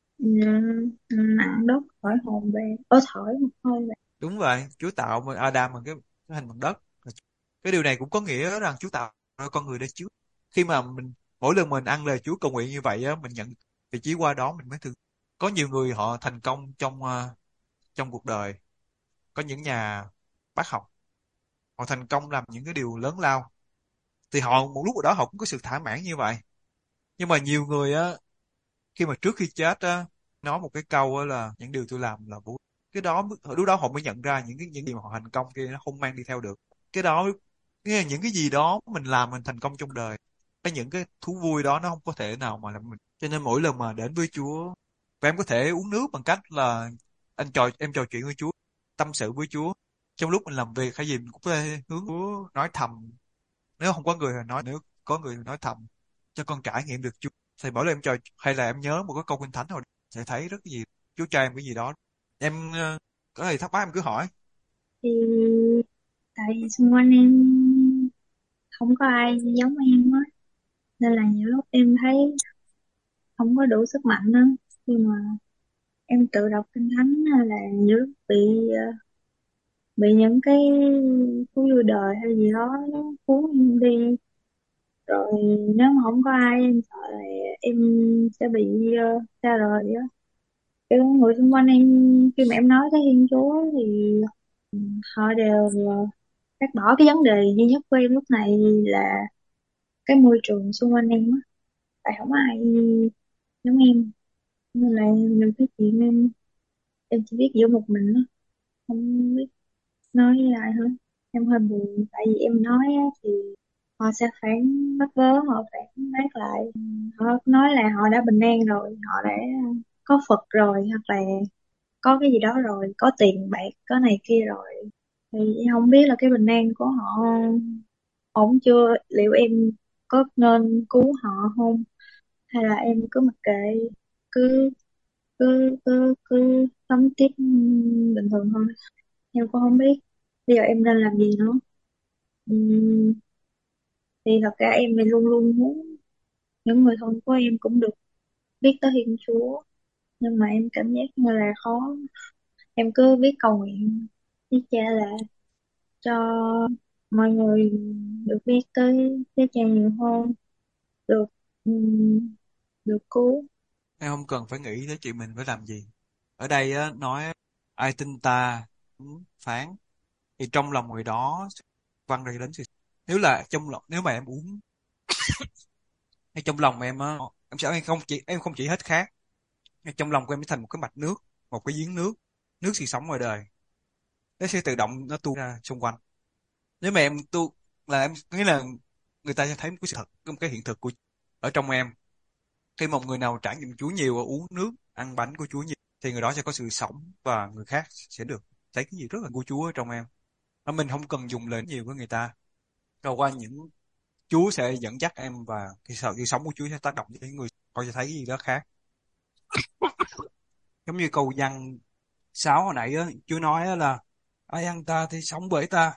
Nặng đất khỏi hồn về, thổi một hơi về. Đúng vậy, Chúa tạo Adam bằng cái hình bằng đất. Cái điều này cũng có nghĩa rằng Chúa tạo ra con người để chứa. Khi mà mỗi lần mình ăn lời Chúa cầu nguyện như vậy á, mình nhận vị trí qua đó mình mới thương. Có nhiều người họ thành công trong cuộc đời. Có những nhà bác học, họ thành công làm những cái điều lớn lao. Thì họ một lúc nào đó họ cũng có sự thỏa mãn như vậy. Nhưng mà nhiều người á, khi mà trước khi chết á, nói một cái câu á là những điều tôi làm là vô. Cái đó lúc đó họ mới nhận ra những gì mà họ thành công kia nó không mang đi theo được. Cái đó, nghĩa là những cái gì đó mình làm mình thành công trong đời, những cái thú vui đó nó không có thể nào mà làm mình. Cho nên mỗi lần mà đến với Chúa, và em có thể uống nước bằng cách là em trò chuyện với Chúa, tâm sự với Chúa. Trong lúc mình làm việc hay gì mình cũng có thể hướng Chúa nói thầm. Nếu không có người nói, nếu có người nói thầm cho con trải nghiệm được Chúa. Thầy bảo là em cho, hay là em nhớ một cái câu kinh thánh nào sẽ thấy rất cái gì Chúa cho em cái gì đó. Em có gì thắc mắc em cứ hỏi. Thì tại vì xung quanh em không có ai giống em á, nên là nhiều lúc em thấy không có đủ sức mạnh á, khi mà em tự đọc kinh thánh hay là nhiều lúc bị những cái thú vui đời hay gì đó nó cuốn em đi, rồi nếu mà không có ai em sợ là em sẽ bị xa rời á. Kiểu người xung quanh em khi mà em nói tới Thiên Chúa thì họ đều bác bỏ cái vấn đề duy nhất của em lúc này là cái môi trường xung quanh em á, tại không có ai giống em, nên là nhiều cái chuyện em chỉ biết giữ một mình á, không biết nói với ai hết. Em hơi buồn tại vì em nói á, thì họ sẽ phản bắt vớ, họ phản bác lại, họ nói là họ đã bình an rồi, họ đã có Phật rồi, hoặc là có cái gì đó rồi, có tiền bạc, có này kia rồi, thì em không biết là cái bình an của họ ổn chưa, liệu em có nên cứu họ không, hay là em cứ mặc kệ, cứ cứ sống tiếp bình thường thôi. Em cũng không biết bây giờ em nên làm gì nữa. Ừm, thì thật ra em thì luôn luôn muốn những người thân của em cũng được biết tới Thiên Chúa, nhưng mà em cảm giác như là khó. Em cứ biết cầu nguyện với cha là cho mọi người được biết tới cha nhiều hơn, được ừm, được cứu. Em không cần phải nghĩ tới chuyện mình phải làm gì. Ở đây á, nói ai tin ta phán thì trong lòng người đó văng ra đến sự. Nếu là trong lòng, nếu mà em uống hay trong lòng em á, em sẽ em không chỉ hết khát, trong lòng của em sẽ thành một cái mạch nước, một cái giếng nước, nước sự sống ngoài đời, nó sẽ tự động nó tuôn ra xung quanh. Nếu mà em tu là em nghĩa là người ta sẽ thấy một cái sự thật, một cái hiện thực của ở trong em. Khi một người nào trải nghiệm Chúa nhiều và uống nước ăn bánh của Chúa nhiều thì người đó sẽ có sự sống, và người khác sẽ được thấy cái gì rất là của Chúa ở trong em. Mà mình không cần dùng lời nhiều với người ta, cầu qua những Chúa sẽ dẫn dắt em, và cái sống của Chúa sẽ tác động đến người, họ sẽ thấy cái gì đó khác. Giống như câu văn 6 hồi nãy á, Chúa nói á là ai ăn ta thì sống bởi ta.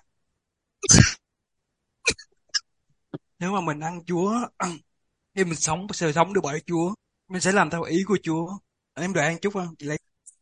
Nếu mà mình ăn Chúa thì mình sẽ sống được bởi Chúa, mình sẽ làm theo ý của Chúa. Em đợi ăn chút không chị lấy.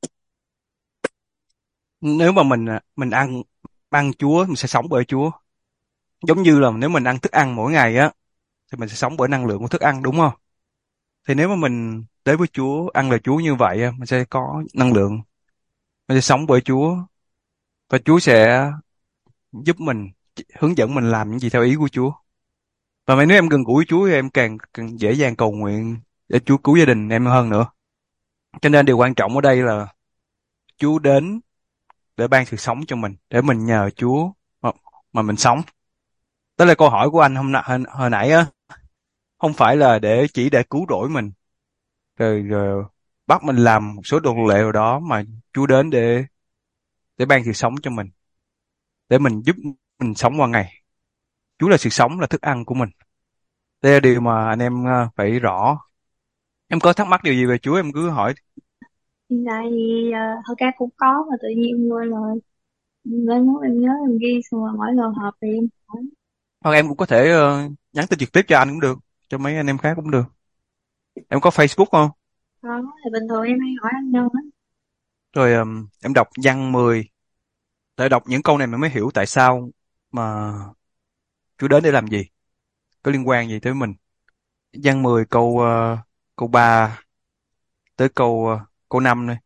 Nếu mà mình ăn Chúa, mình sẽ sống bởi Chúa. Giống như là nếu mình ăn thức ăn mỗi ngày á thì mình sẽ sống bởi năng lượng của thức ăn, đúng không? Thì nếu mà mình đến với Chúa, ăn lời Chúa như vậy á, mình sẽ có năng lượng, mình sẽ sống bởi Chúa, và Chúa sẽ giúp mình, hướng dẫn mình làm những gì theo ý của Chúa. Và nếu em gần gũi với Chúa thì em càng dễ dàng cầu nguyện để Chúa cứu gia đình em hơn nữa. Cho nên điều quan trọng ở đây là Chúa đến để ban sự sống cho mình, để mình nhờ Chúa mà, mà mình sống. Đó là câu hỏi của anh hồi nãy á, không phải là chỉ để cứu rỗi mình, rồi bắt mình làm một số luật lệ nào đó, mà Chúa đến để ban sự sống cho mình, để mình giúp mình sống qua ngày. Chúa là sự sống, là thức ăn của mình. Đây là điều mà anh em phải rõ. Em có thắc mắc điều gì về Chúa em cứ hỏi. Hiện tại thì thật ra cũng có mà tự nhiên em quên rồi, nên muốn em nhớ em ghi, xong rồi mỗi lần họp thì em hỏi. Hoặc em cũng có thể nhắn tin trực tiếp cho anh cũng được, cho mấy anh em khác cũng được. Em có Facebook không? Có, thì bình thường em hay hỏi anh Nhân á. Rồi em đọc văn 10, để đọc những câu này mình mới hiểu tại sao mà Chúa đến để làm gì, có liên quan gì tới mình. Văn 10 câu 3 tới câu 5 này.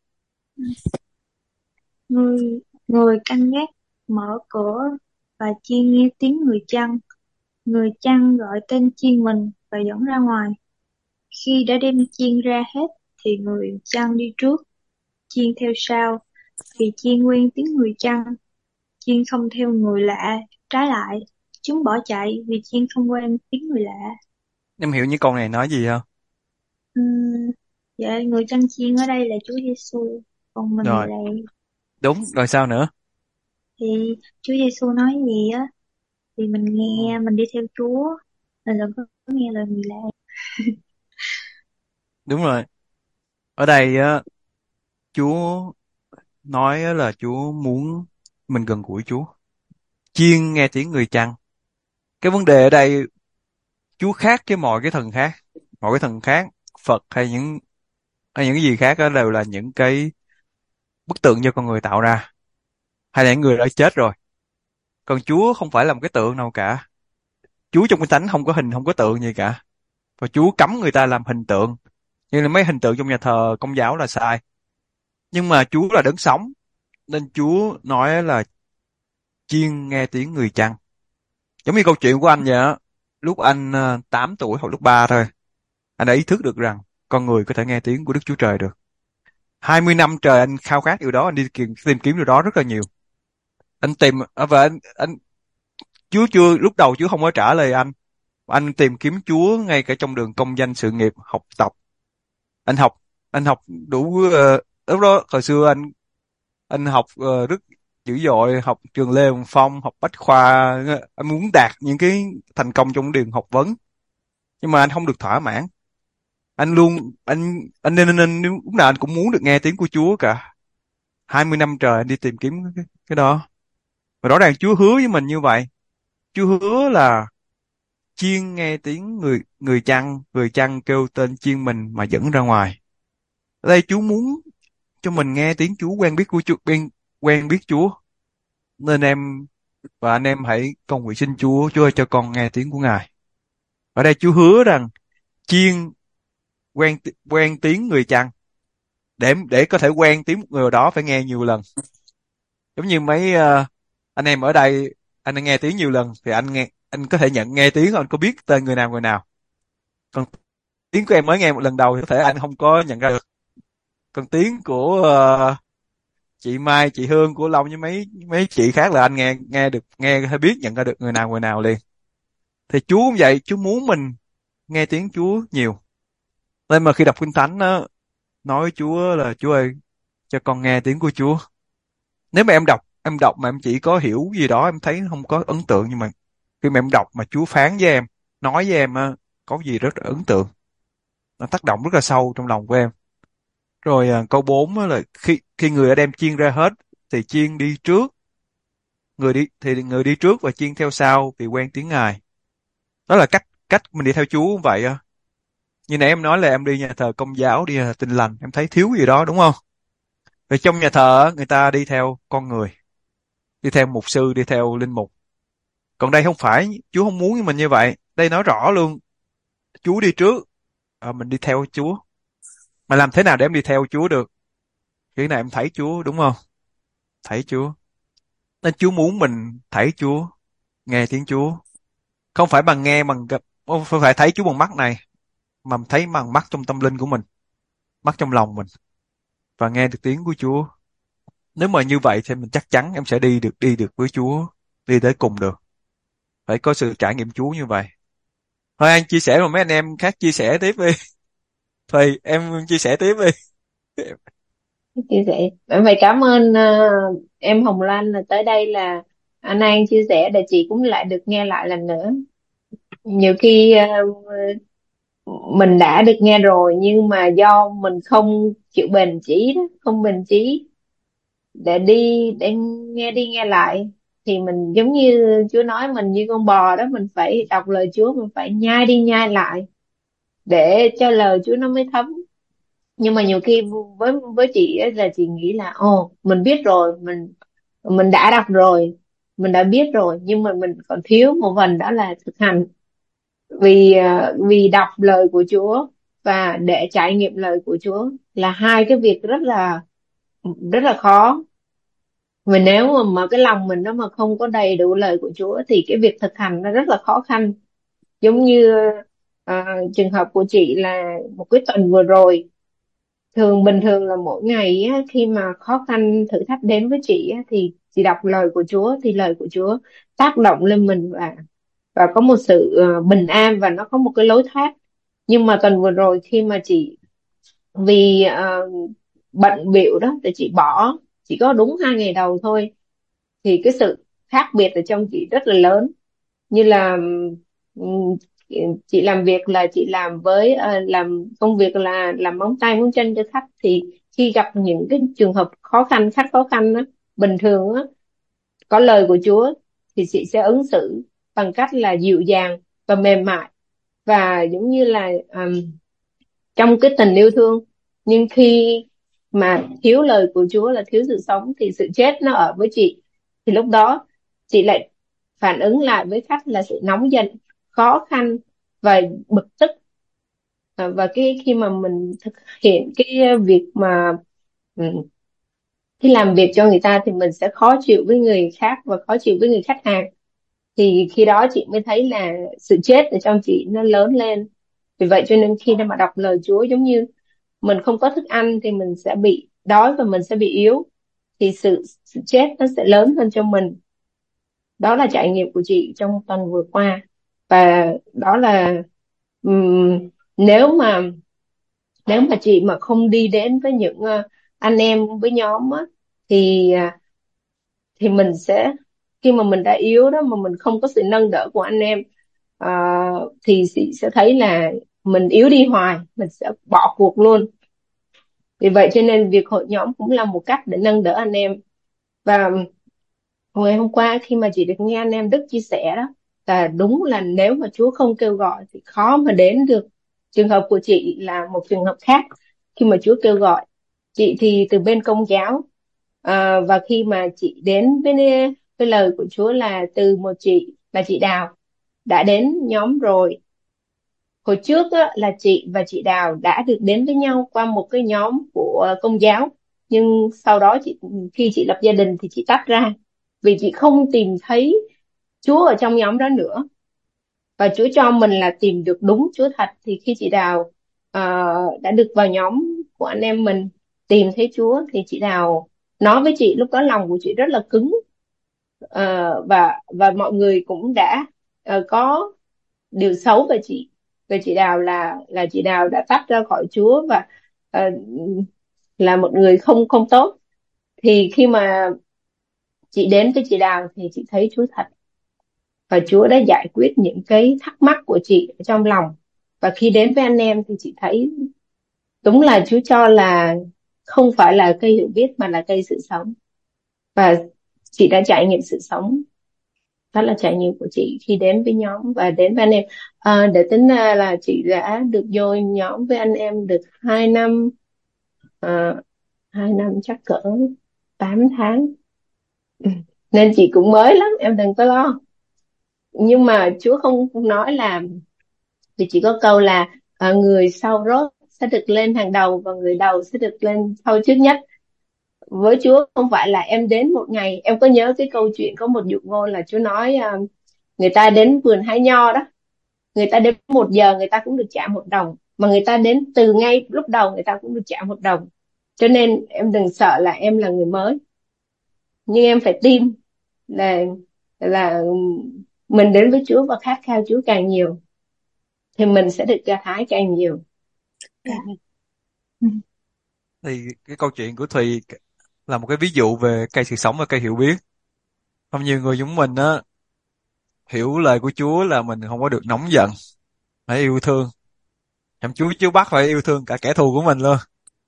Người người canh gác mở cửa và chiên nghe tiếng người chăn gọi tên chiên mình và dẫn ra ngoài. Khi đã đem chiên ra hết thì người chăn đi trước, chiên theo sau. Vì chiên quen tiếng người chăn, chiên không theo người lạ. Trái lại, chúng bỏ chạy vì chiên không quen tiếng người lạ. Em hiểu những câu này nói gì không? Ừm, dạ, người chăn chiên ở đây là Chúa Giêsu, còn mình Rồi, là đúng rồi, sao nữa? thì Chúa Giêsu nói gì á thì mình Ừ, nghe, mình đi theo Chúa, mình đừng có nghe lời người lạ. đúng rồi. Ở đây á, Chúa nói á là Chúa muốn mình gần gũi Chúa, chiên nghe tiếng người chăn. Cái vấn đề ở đây, Chúa khác với mọi cái thần khác. Mọi cái thần khác, Phật hay những cái gì khác đó đều là những cái bức tượng do con người tạo ra, hay là những người đã chết rồi. Còn Chúa không phải là một cái tượng nào cả. Chúa trong Kinh Thánh không có hình, không có tượng gì cả. Và Chúa cấm người ta làm hình tượng, như là mấy hình tượng trong nhà thờ Công giáo là sai. Nhưng mà Chúa là đấng sống, nên Chúa nói là chiên nghe tiếng người chăn. Giống như câu chuyện của anh vậy á. Lúc anh 8 tuổi hoặc lúc 3 thôi, anh đã ý thức được rằng con người có thể nghe tiếng của Đức Chúa Trời được. 20 năm trời anh khao khát điều đó, anh đi tìm kiếm điều đó rất là nhiều. Anh tìm và anh Chúa chưa, lúc đầu Chúa không có trả lời anh. Anh tìm kiếm Chúa ngay cả trong đường công danh sự nghiệp học tập. Anh học anh học đủ lúc đó hồi xưa anh học rất dữ dội, học trường Lê Hồng Phong, học Bách Khoa. Anh muốn đạt những cái thành công trong đường học vấn, nhưng mà anh không được thỏa mãn. Anh luôn anh nên lúc nào anh cũng muốn được nghe tiếng của Chúa cả. 20 năm trời anh đi tìm kiếm cái đó. Và rõ ràng Chúa hứa với mình như vậy. Chúa hứa là chiên nghe tiếng người người chăn kêu tên chiên mình mà dẫn ra ngoài. Ở đây Chúa muốn cho mình nghe tiếng Chúa, quen biết của Chúa, quen biết Chúa. Nên em và anh em hãy cầu nguyện xin Chúa, Chúa ơi cho con nghe tiếng của Ngài. Ở đây Chúa hứa rằng chiên quen tiếng người chăn, để có thể quen tiếng một người đó phải nghe nhiều lần. Giống như mấy anh em ở đây, anh đã nghe tiếng nhiều lần thì anh có thể nghe tiếng, anh có biết tên người nào người nào. Còn tiếng của em mới nghe một lần đầu thì có thể anh không có nhận ra được. Còn tiếng của chị Mai, chị Hương, của Long với mấy mấy chị khác là anh nghe nghe được, nghe hay biết nhận ra được người nào liền. Thì Chúa cũng vậy, Chúa muốn mình nghe tiếng Chúa nhiều. Nên mà khi đọc Kinh Thánh á, nói với Chúa là Chúa ơi cho con nghe tiếng của Chúa. Nếu mà em đọc mà em chỉ có hiểu gì đó, em thấy không có ấn tượng, nhưng mà khi mà em đọc mà Chúa phán với em, nói với em á, có gì rất là ấn tượng, nó tác động rất là sâu trong lòng của em. Rồi câu 4 á là khi khi người đã đem chiên ra hết thì chiên đi trước, người đi trước và chiên theo sau vì quen tiếng Ngài. Đó là cách cách mình đi theo Chúa cũng vậy á. Như nãy em nói là em đi nhà thờ Công giáo, đi nhà thờ Tin lành, em thấy thiếu gì đó đúng không? Vì trong nhà thờ á, người ta đi theo con người, đi theo mục sư, đi theo linh mục. Còn đây không phải, Chúa không muốn mình như vậy. Đây nói rõ luôn, Chúa đi trước, mình đi theo Chúa. Mà làm thế nào để em đi theo Chúa được? Khi nào em thấy Chúa đúng không? Thấy Chúa. Nên Chúa muốn mình thấy Chúa, nghe tiếng Chúa. Không phải bằng nghe không phải thấy Chúa bằng mắt này, mà thấy bằng mắt trong tâm linh của mình, mắt trong lòng mình, và nghe được tiếng của Chúa. Nếu mà như vậy thì mình chắc chắn em sẽ đi được với Chúa, đi tới cùng được. Phải có sự trải nghiệm Chúa như vậy. Thôi anh chia sẻ mà mấy anh em khác chia sẻ tiếp đi. Thôi em chia sẻ tiếp đi. Chia sẻ em phải cảm ơn em Hồng Lan là tới đây là anh An chia sẻ để chị cũng lại được nghe lại lần nữa. Nhiều khi mình đã được nghe rồi nhưng mà do mình không chịu bền chí đó, không bền chí để đi nghe lại, thì mình giống như Chúa nói mình như con bò đó, mình phải đọc lời Chúa, mình phải nhai đi nhai lại để cho lời Chúa nó mới thấm. Nhưng mà nhiều khi với chị ấy là chị nghĩ là ồ mình biết rồi, mình đã đọc rồi, mình đã biết rồi, nhưng mà mình còn thiếu một phần đó là thực hành. Vì đọc lời của Chúa và để trải nghiệm lời của Chúa là hai cái việc rất là khó. Vì nếu mà cái lòng mình nó mà không có đầy đủ lời của Chúa thì cái việc thực hành nó rất là khó khăn. Giống như trường hợp của chị là một cái tuần vừa rồi, bình thường là mỗi ngày á, khi mà khó khăn thử thách đến với chị á, thì chị đọc lời của Chúa, thì lời của Chúa tác động lên mình và có một sự bình an, và nó có một cái lối thoát. Nhưng mà tuần vừa rồi khi mà chị vì bận bịu đó thì chị bỏ, chỉ có đúng 2 ngày đầu thôi, thì cái sự khác biệt ở trong chị rất là lớn. Như là ừm, chị làm việc là chị làm với làm công việc là làm móng tay móng chân cho khách, thì khi gặp những cái trường hợp khó khăn, khách khó khăn á, bình thường á, có lời của Chúa thì chị sẽ ứng xử bằng cách là dịu dàng và mềm mại, và giống như là trong cái tình yêu thương. Nhưng khi mà thiếu lời của Chúa là thiếu sự sống, thì sự chết nó ở với chị, thì lúc đó chị lại phản ứng lại với khách là sự nóng giận, khó khăn và bực tức. Và cái khi mà mình thực hiện cái việc mà ừ, khi làm việc cho người ta thì mình sẽ khó chịu với người khác và khó chịu với người khách hàng. Thì khi đó chị mới thấy là sự chết ở trong chị nó lớn lên. Vì vậy cho nên khi mà đọc lời Chúa, giống như mình không có thức ăn thì mình sẽ bị đói và mình sẽ bị yếu, thì sự chết nó sẽ lớn hơn cho mình. Đó là trải nghiệm của chị trong tuần vừa qua. Và đó là nếu mà chị mà không đi đến với những anh em với nhóm á, thì thì mình sẽ, khi mà mình đã yếu đó mà mình không có sự nâng đỡ của anh em, ờ, thì chị sẽ thấy là mình yếu đi hoài, mình sẽ bỏ cuộc luôn. Vì vậy cho nên việc hội nhóm cũng là một cách để nâng đỡ anh em. Và ngày hôm qua khi mà chị được nghe anh em Đức chia sẻ đó, là đúng là nếu mà Chúa không kêu gọi thì khó mà đến được. Trường hợp của chị là một trường hợp khác. Khi mà Chúa kêu gọi chị thì từ bên Công giáo, và khi mà chị đến với lời của Chúa là từ một chị là chị Đào đã đến nhóm rồi. Hồi trước á, là chị và chị Đào đã được đến với nhau qua một cái nhóm của Công giáo, nhưng sau đó khi chị lập gia đình thì chị tách ra, vì chị không tìm thấy Chúa ở trong nhóm đó nữa. Và Chúa cho mình là tìm được đúng Chúa thật. Thì khi chị Đào đã được vào nhóm của anh em mình, tìm thấy Chúa, thì chị Đào nói với chị, lúc đó lòng của chị rất là cứng. Và mọi người cũng đã có điều xấu về chị, về chị Đào, là chị Đào đã tách ra khỏi Chúa và ờ, là một người không không tốt. Thì khi mà chị đến với chị Đào thì chị thấy Chúa thật, và Chúa đã giải quyết những cái thắc mắc của chị ở trong lòng. Và khi đến với anh em thì chị thấy đúng là Chúa cho là không phải là cây hiểu biết mà là cây sự sống. Và chị đã trải nghiệm sự sống. Đó là trải nghiệm của chị khi đến với nhóm và đến với anh em. Để tính ra là chị đã được vô nhóm với anh em được 2 năm. à, 2 năm chắc cỡ 8 tháng. Ừ. Nên chị cũng mới lắm, em đừng có lo. Nhưng mà Chúa không nói là, thì chỉ có câu là người sau rốt sẽ được lên hàng đầu và người đầu sẽ được lên sau trước nhất. Với Chúa không phải là em đến một ngày. Em có nhớ cái câu chuyện có một dụ ngôn là Chúa nói người ta đến vườn hái nho đó, người ta đến 1 giờ người ta cũng được trả 1 đồng, mà người ta đến từ ngay lúc đầu người ta cũng được trả 1 đồng. Cho nên em đừng sợ là em là người mới, nhưng em phải tin là là mình đến với Chúa và khát khao Chúa càng nhiều thì mình sẽ được gặt hái càng nhiều. Dạ. Ừ. Thì cái câu chuyện của Thùy là một cái ví dụ về cây sự sống và cây hiểu biết. Không nhiều người giống mình á, hiểu lời của Chúa là mình không có được nóng giận, phải yêu thương. Thậm chí Chúa bắt phải yêu thương cả kẻ thù của mình luôn.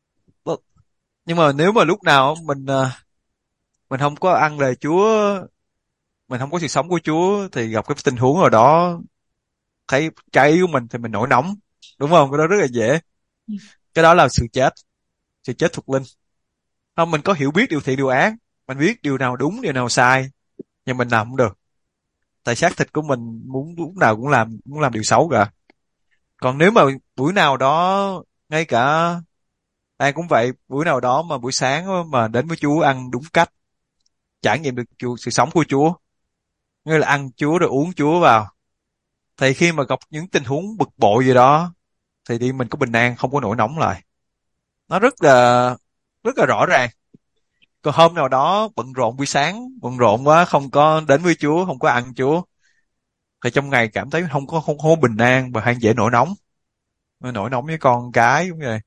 Nhưng mà nếu mà lúc nào mình không có ăn lời Chúa, mình không có sự sống của Chúa, thì gặp cái tình huống nào đó thấy trái ý của mình thì mình nổi nóng, đúng không? Cái đó rất là dễ. Cái đó là sự chết thuộc linh. Không, mình có hiểu biết điều thiện điều ác, mình biết điều nào đúng điều nào sai, nhưng mình làm không được, tại xác thịt của mình muốn lúc nào cũng muốn làm điều xấu cả. Còn nếu mà buổi nào đó, ngay cả ai cũng vậy, buổi nào đó mà buổi sáng á, mà đến với Chúa ăn đúng cách, trải nghiệm được sự sống của Chúa, như là ăn Chúa rồi uống Chúa vào, thì khi mà gặp những tình huống bực bội gì đó thì đi mình có bình an, không có nổi nóng lại. Nó rất là rõ ràng. Còn hôm nào đó bận rộn, buổi sáng bận rộn quá, không có đến với Chúa, không có ăn Chúa, thì trong ngày cảm thấy không có bình an và hay dễ nổi nóng. Nổi nóng với con cái cũng vậy.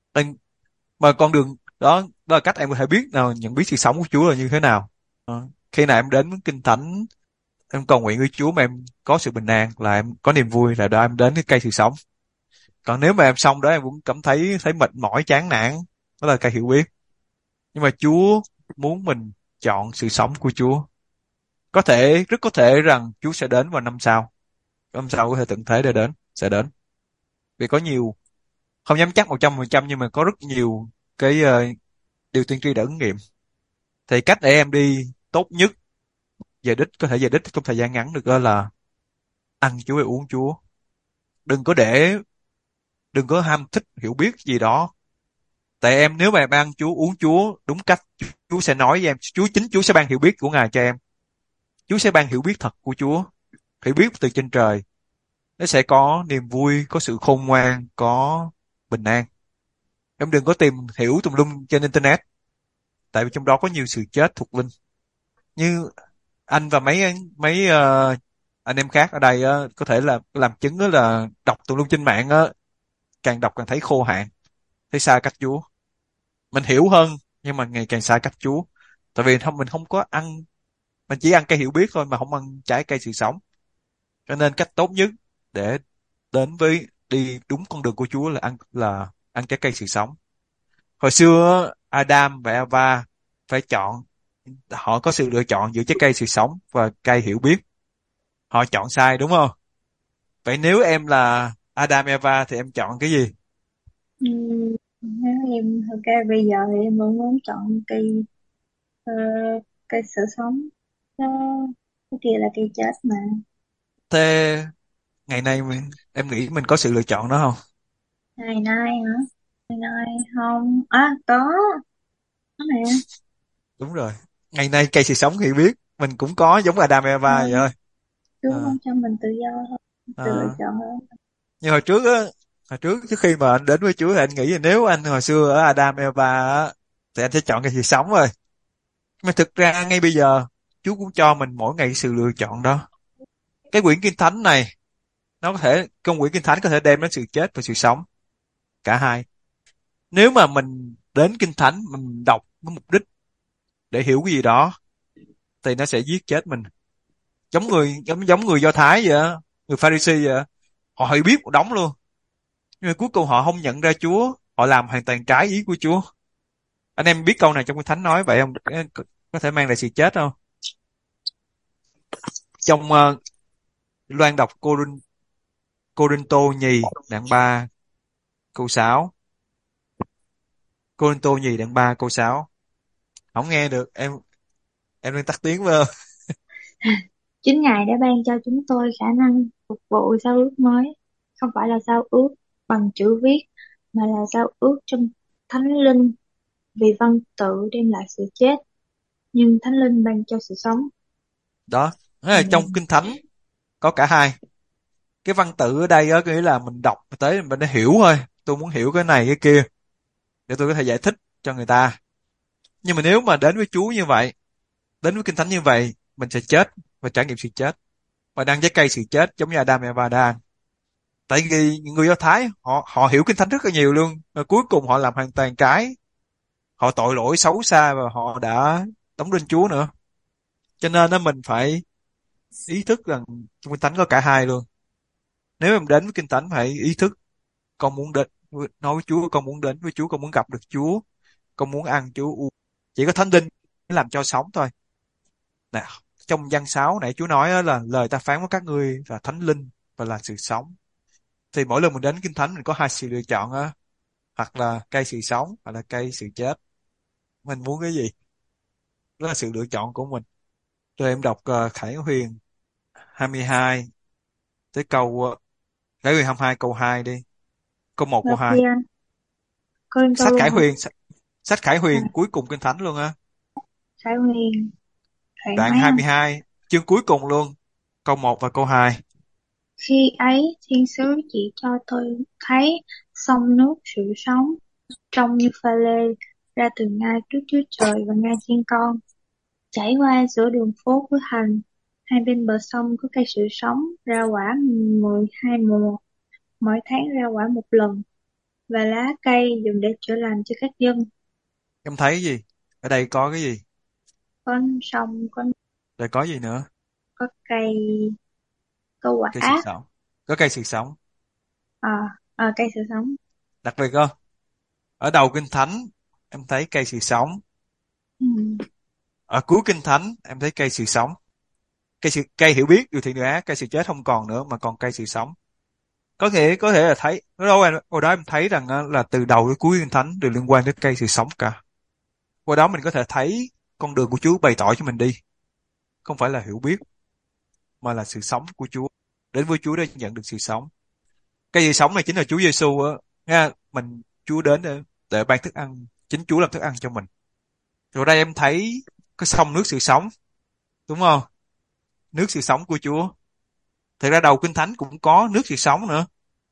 Mà con đường đó, đó là cách em có thể biết nào nhận biết sự sống của Chúa là như thế nào. Khi nào em đến với Kinh Thánh, em cầu nguyện với Chúa mà em có sự bình an, là em có niềm vui, là đó em đến cái cây sự sống. Còn nếu mà em xong đó em cũng cảm thấy mệt mỏi chán nản, đó là cây hiểu biết. Nhưng mà Chúa muốn mình chọn sự sống của Chúa. Rất có thể rằng Chúa sẽ đến vào năm sau. Năm sau có thể tận thế để đến, sẽ đến. Vì có nhiều, không dám chắc 100% nhưng mà có rất nhiều cái điều tiên tri đã ứng nghiệm. Thì cách để em đi tốt nhất có thể về đích trong thời gian ngắn được đó là ăn Chúa hay uống Chúa. Đừng có để, đừng có ham thích hiểu biết gì đó. Tại em, nếu mà em ăn Chúa uống Chúa đúng cách, Chúa sẽ nói với em, chính Chúa sẽ ban hiểu biết của Ngài cho em. Chúa sẽ ban hiểu biết thật của Chúa, hiểu biết từ trên trời. Nó sẽ có niềm vui, có sự khôn ngoan, có bình an. Em đừng có tìm hiểu tùm lum trên internet, tại vì trong đó có nhiều sự chết thuộc linh. Như anh và mấy mấy anh em khác ở đây có thể là làm chứng đó, là đọc tùm lum trên mạng càng đọc càng thấy khô hạn, thấy xa cách Chúa. Mình hiểu hơn nhưng mà ngày càng xa cách Chúa. Tại vì mình không có ăn, mình chỉ ăn cây hiểu biết thôi mà không ăn trái cây sự sống. Cho nên cách tốt nhất để đi đúng con đường của Chúa là ăn trái cây sự sống. Hồi xưa Adam và Eva phải chọn, họ có sự lựa chọn giữa trái cây sự sống và cây hiểu biết. Họ chọn sai đúng không? Vậy nếu em là Adam Eva thì em chọn cái gì? Nếu em thực ra bây giờ thì em vẫn muốn chọn cây, ờ, cây sự sống. Nó, cái kia là cây chết mà. Thế ngày nay em nghĩ mình có sự lựa chọn đó không? Ngày nay hả? Ngày nay không. Có nè. Đúng rồi. Ngày nay cây sự sống hiểu biết mình cũng có giống Adam Eva vậy Không, thôi. Chúa À, không cho mình tự do thôi, tự lựa à. chọn thôi. Nhưng hồi trước trước khi mà anh đến với Chúa thì anh nghĩ là nếu anh hồi xưa ở Adam Eva thì anh sẽ chọn cây sự sống rồi. Mà thực ra ngay bây giờ Chúa cũng cho mình mỗi ngày sự lựa chọn đó. Cái quyển Kinh Thánh này, trong quyển Kinh Thánh có thể đem đến sự chết và sự sống, cả hai. Nếu mà mình đến Kinh Thánh mình đọc với mục đích để hiểu cái gì đó thì nó sẽ giết chết mình. Giống người Do Thái vậy á, người Pharisee vậy á. Họ hiểu biết một đống luôn, nhưng mà cuối cùng họ không nhận ra Chúa, họ làm hoàn toàn trái ý của Chúa. Anh em biết câu này trong Kinh Thánh nói vậy không? Có thể mang lại sự chết không? Trong Loan đọc Cô-rinh-tô nhì đoạn 3 câu 6. Cô-rinh-tô nhì đoạn 3 câu 6. Không nghe được em đang tắt tiếng vào. Chính Ngài đã ban cho chúng tôi khả năng phục vụ giao ước mới, không phải là giao ước bằng chữ viết, mà là giao ước trong Thánh Linh, vì văn tự đem lại sự chết, nhưng Thánh Linh ban cho sự sống. Đó, thế là trong Amen. Kinh Thánh có cả hai. Cái văn tự ở đây có nghĩa là mình đọc tới mình đã hiểu thôi, tôi muốn hiểu cái này cái kia để tôi có thể giải thích cho người ta. Nhưng mà nếu mà đến với Chúa như vậy, đến với Kinh Thánh như vậy, mình sẽ chết và trải nghiệm sự chết và đang trái cây sự chết giống như Adam và Eva đã ăn. Tại vì người Do Thái họ hiểu Kinh Thánh rất là nhiều luôn, và cuối cùng họ làm hoàn toàn trái. Họ tội lỗi xấu xa và họ đã đóng đinh Chúa nữa. Cho nên đó mình phải ý thức rằng trong Kinh Thánh có cả hai luôn. Nếu em đến với Kinh Thánh phải ý thức, con muốn đến, nói với Chúa con muốn đến với Chúa, con muốn gặp được Chúa, con muốn ăn Chúa uống. Chỉ có Thánh Linh mới làm cho sống thôi. Nè, trong văn 6 nãy Chúa nói là lời ta phán với các ngươi là Thánh Linh và là sự sống. Thì mỗi lần mình đến Kinh Thánh mình có hai sự lựa chọn á, hoặc là cây sự sống hoặc là cây sự chết. Mình muốn cái gì? Đó là sự lựa chọn của mình. Rồi em đọc Khải Huyền 22 tới Khải Huyền 22 câu 2 đi. Câu 1 câu Đọc đi 2. anh, coi câu Sách luôn Khải hả? Huyền sách Khải À, Huyền cuối cùng Kinh Thánh luôn á. Khải Huyền, đoạn Đoạn mấy anh? 22 chương cuối cùng luôn. Câu 1 và câu 2. Khi ấy thiên sứ chỉ cho tôi thấy sông nước sự sống, trông như pha lê, ra từ ngay trước Chúa Trời và ngay trên con, chảy qua giữa đường phố của thành. Hai bên bờ sông có cây sự sống, ra quả 12 mùa, mỗi tháng ra quả một lần, và lá cây dùng để chữa lành cho các dân. Em thấy gì? Ở đây có cái gì? Có sông, có Rồi có gì nữa? Có cây, có quả. Cây sự sống. Có cây sự sống. Cây sự sống. Đặc biệt không? Ở đầu Kinh Thánh em thấy cây sự sống. Ừ. Ở cuối Kinh Thánh em thấy cây sự sống. Cây hiểu biết, điều thiện điều ác, cây sự chết không còn nữa mà còn cây sự sống. Có thể là thấy ở đó em thấy rằng là từ đầu đến cuối Kinh Thánh đều liên quan đến cây sự sống cả. Qua đó mình có thể thấy con đường của Chúa bày tỏ cho mình đi, không phải là hiểu biết mà là sự sống của Chúa. Đến với Chúa để nhận được sự sống. Cây sự sống này chính là Chúa Giêsu á, nha. Chúa đến để ban thức ăn, chính Chúa làm thức ăn cho mình. Rồi đây em thấy cái sông nước sự sống, đúng không? Nước sự sống của Chúa. Thật ra đầu Kinh Thánh cũng có nước sự sống nữa.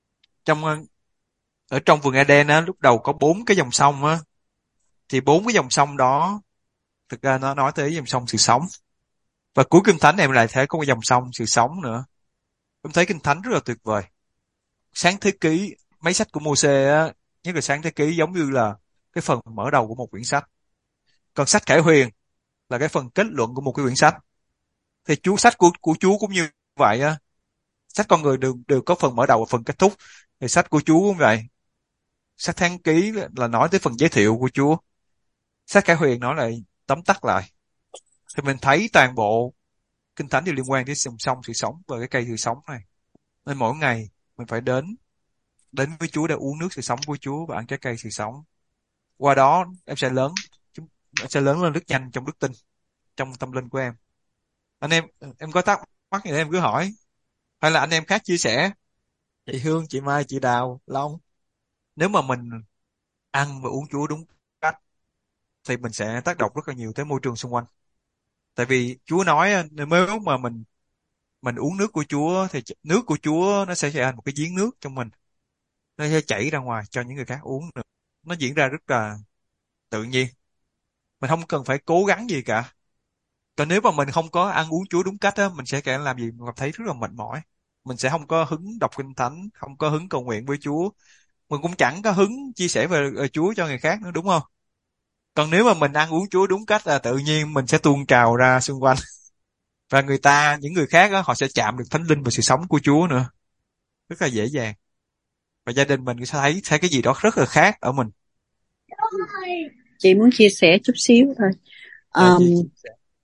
Ở trong vườn Eden á, lúc đầu có 4 cái dòng sông á, thì 4 cái dòng sông đó thực ra nó nói tới dòng sông sự sống. Và cuối Kinh Thánh em lại thấy có một dòng sông sự sống nữa. Em thấy Kinh Thánh rất là tuyệt vời. Sáng thế ký, mấy sách của Mô-sê á, nhất là sáng thế ký giống như là cái phần mở đầu của một quyển sách. Còn sách Khải Huyền là cái phần kết luận của một cái quyển sách. Thì sách của Chúa cũng như vậy á. Sách con người đều có phần mở đầu và phần kết thúc. Thì sách của Chúa cũng vậy. Sách Thánh Ký là nói tới phần giới thiệu của Chúa. Sách Khải Huyền nói lại tóm tắt lại. Thì mình thấy toàn bộ Kinh Thánh đều liên quan đến dòng sông sự sống và cái cây sự sống này. Nên mỗi ngày mình phải đến với Chúa để uống nước sự sống của Chúa và ăn trái cây sự sống. Qua đó em sẽ lớn lên rất nhanh trong đức tin, trong tâm linh của em. Anh em có thắc mắc gì em cứ hỏi. Hay là anh em khác chia sẻ. Chị Hương, chị Mai, chị Đào, Long. Nếu mà mình ăn và uống Chúa đúng cách thì mình sẽ tác động rất là nhiều tới môi trường xung quanh. Tại vì Chúa nói nếu mà mình uống nước của Chúa thì nước của Chúa nó sẽ trở thành một cái giếng nước trong mình. Nó sẽ chảy ra ngoài cho những người khác uống được. Nó diễn ra rất là tự nhiên. Mình không cần phải cố gắng gì cả. Còn nếu mà mình không có ăn uống Chúa đúng cách á, mình sẽ cảm làm gì? Mình cảm thấy rất là mệt mỏi. Mình sẽ không có hứng đọc Kinh Thánh, không có hứng cầu nguyện với Chúa. Mình cũng chẳng có hứng chia sẻ về Chúa cho người khác nữa, đúng không? Còn nếu mà mình ăn uống Chúa đúng cách là tự nhiên mình sẽ tuôn trào ra xung quanh. Và những người khác á, họ sẽ chạm được thánh linh và sự sống của Chúa nữa. Rất là dễ dàng. Và gia đình mình sẽ thấy cái gì đó rất là khác ở mình. Chị muốn chia sẻ chút xíu thôi. Dạ, Um, chị.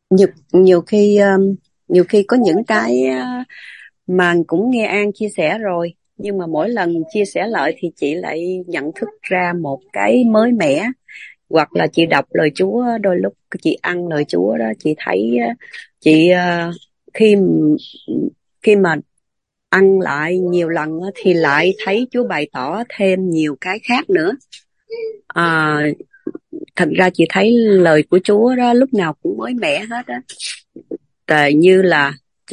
nhiều khi có những cái mà cũng nghe An chia sẻ rồi, nhưng mà mỗi lần chia sẻ lại thì chị lại nhận thức ra một cái mới mẻ. Hoặc là chị đọc lời Chúa, đôi lúc chị ăn lời Chúa đó, chị thấy chị khi khi mà ăn lại nhiều lần thì lại thấy Chúa bày tỏ thêm nhiều cái khác nữa. Thật ra chị thấy lời của Chúa đó lúc nào cũng mới mẻ hết á. Như là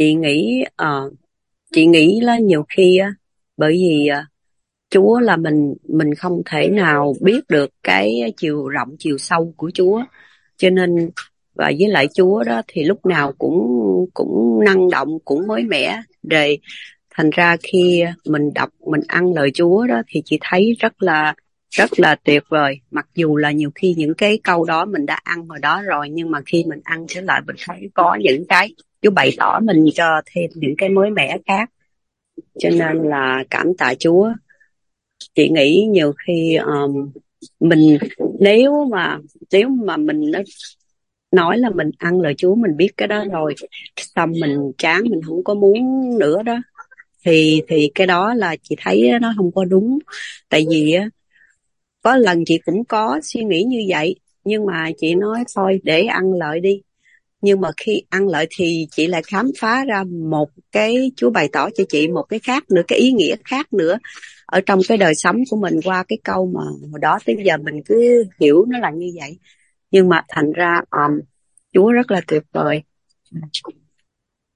chị nghĩ là nhiều khi á, bởi vì Chúa là mình không thể nào biết được cái chiều rộng chiều sâu của Chúa, cho nên và với lại Chúa đó thì lúc nào cũng năng động, cũng mới mẻ. Rồi thành ra khi mình đọc, mình ăn lời Chúa đó thì chị thấy rất là tuyệt vời. Mặc dù là nhiều khi những cái câu đó mình đã ăn hồi đó rồi, nhưng mà khi mình ăn trở lại mình thấy có những cái Chúa bày tỏ mình cho thêm những cái mới mẻ khác. Cho nên là cảm tạ Chúa. Chị nghĩ nhiều khi mình nếu mà mình nói là mình ăn lời Chúa, mình biết cái đó rồi, xong mình chán, mình không có muốn nữa đó, thì cái đó là chị thấy nó không có đúng. Tại vì á, có lần chị cũng có suy nghĩ như vậy, nhưng mà chị nói thôi để ăn lợi đi. Nhưng mà khi ăn lợi thì chị lại khám phá ra một cái Chúa bày tỏ cho chị một cái khác nữa, cái ý nghĩa khác nữa ở trong cái đời sống của mình, qua cái câu mà hồi đó tới giờ mình cứ hiểu nó là như vậy. Nhưng mà thành ra Chúa rất là tuyệt vời.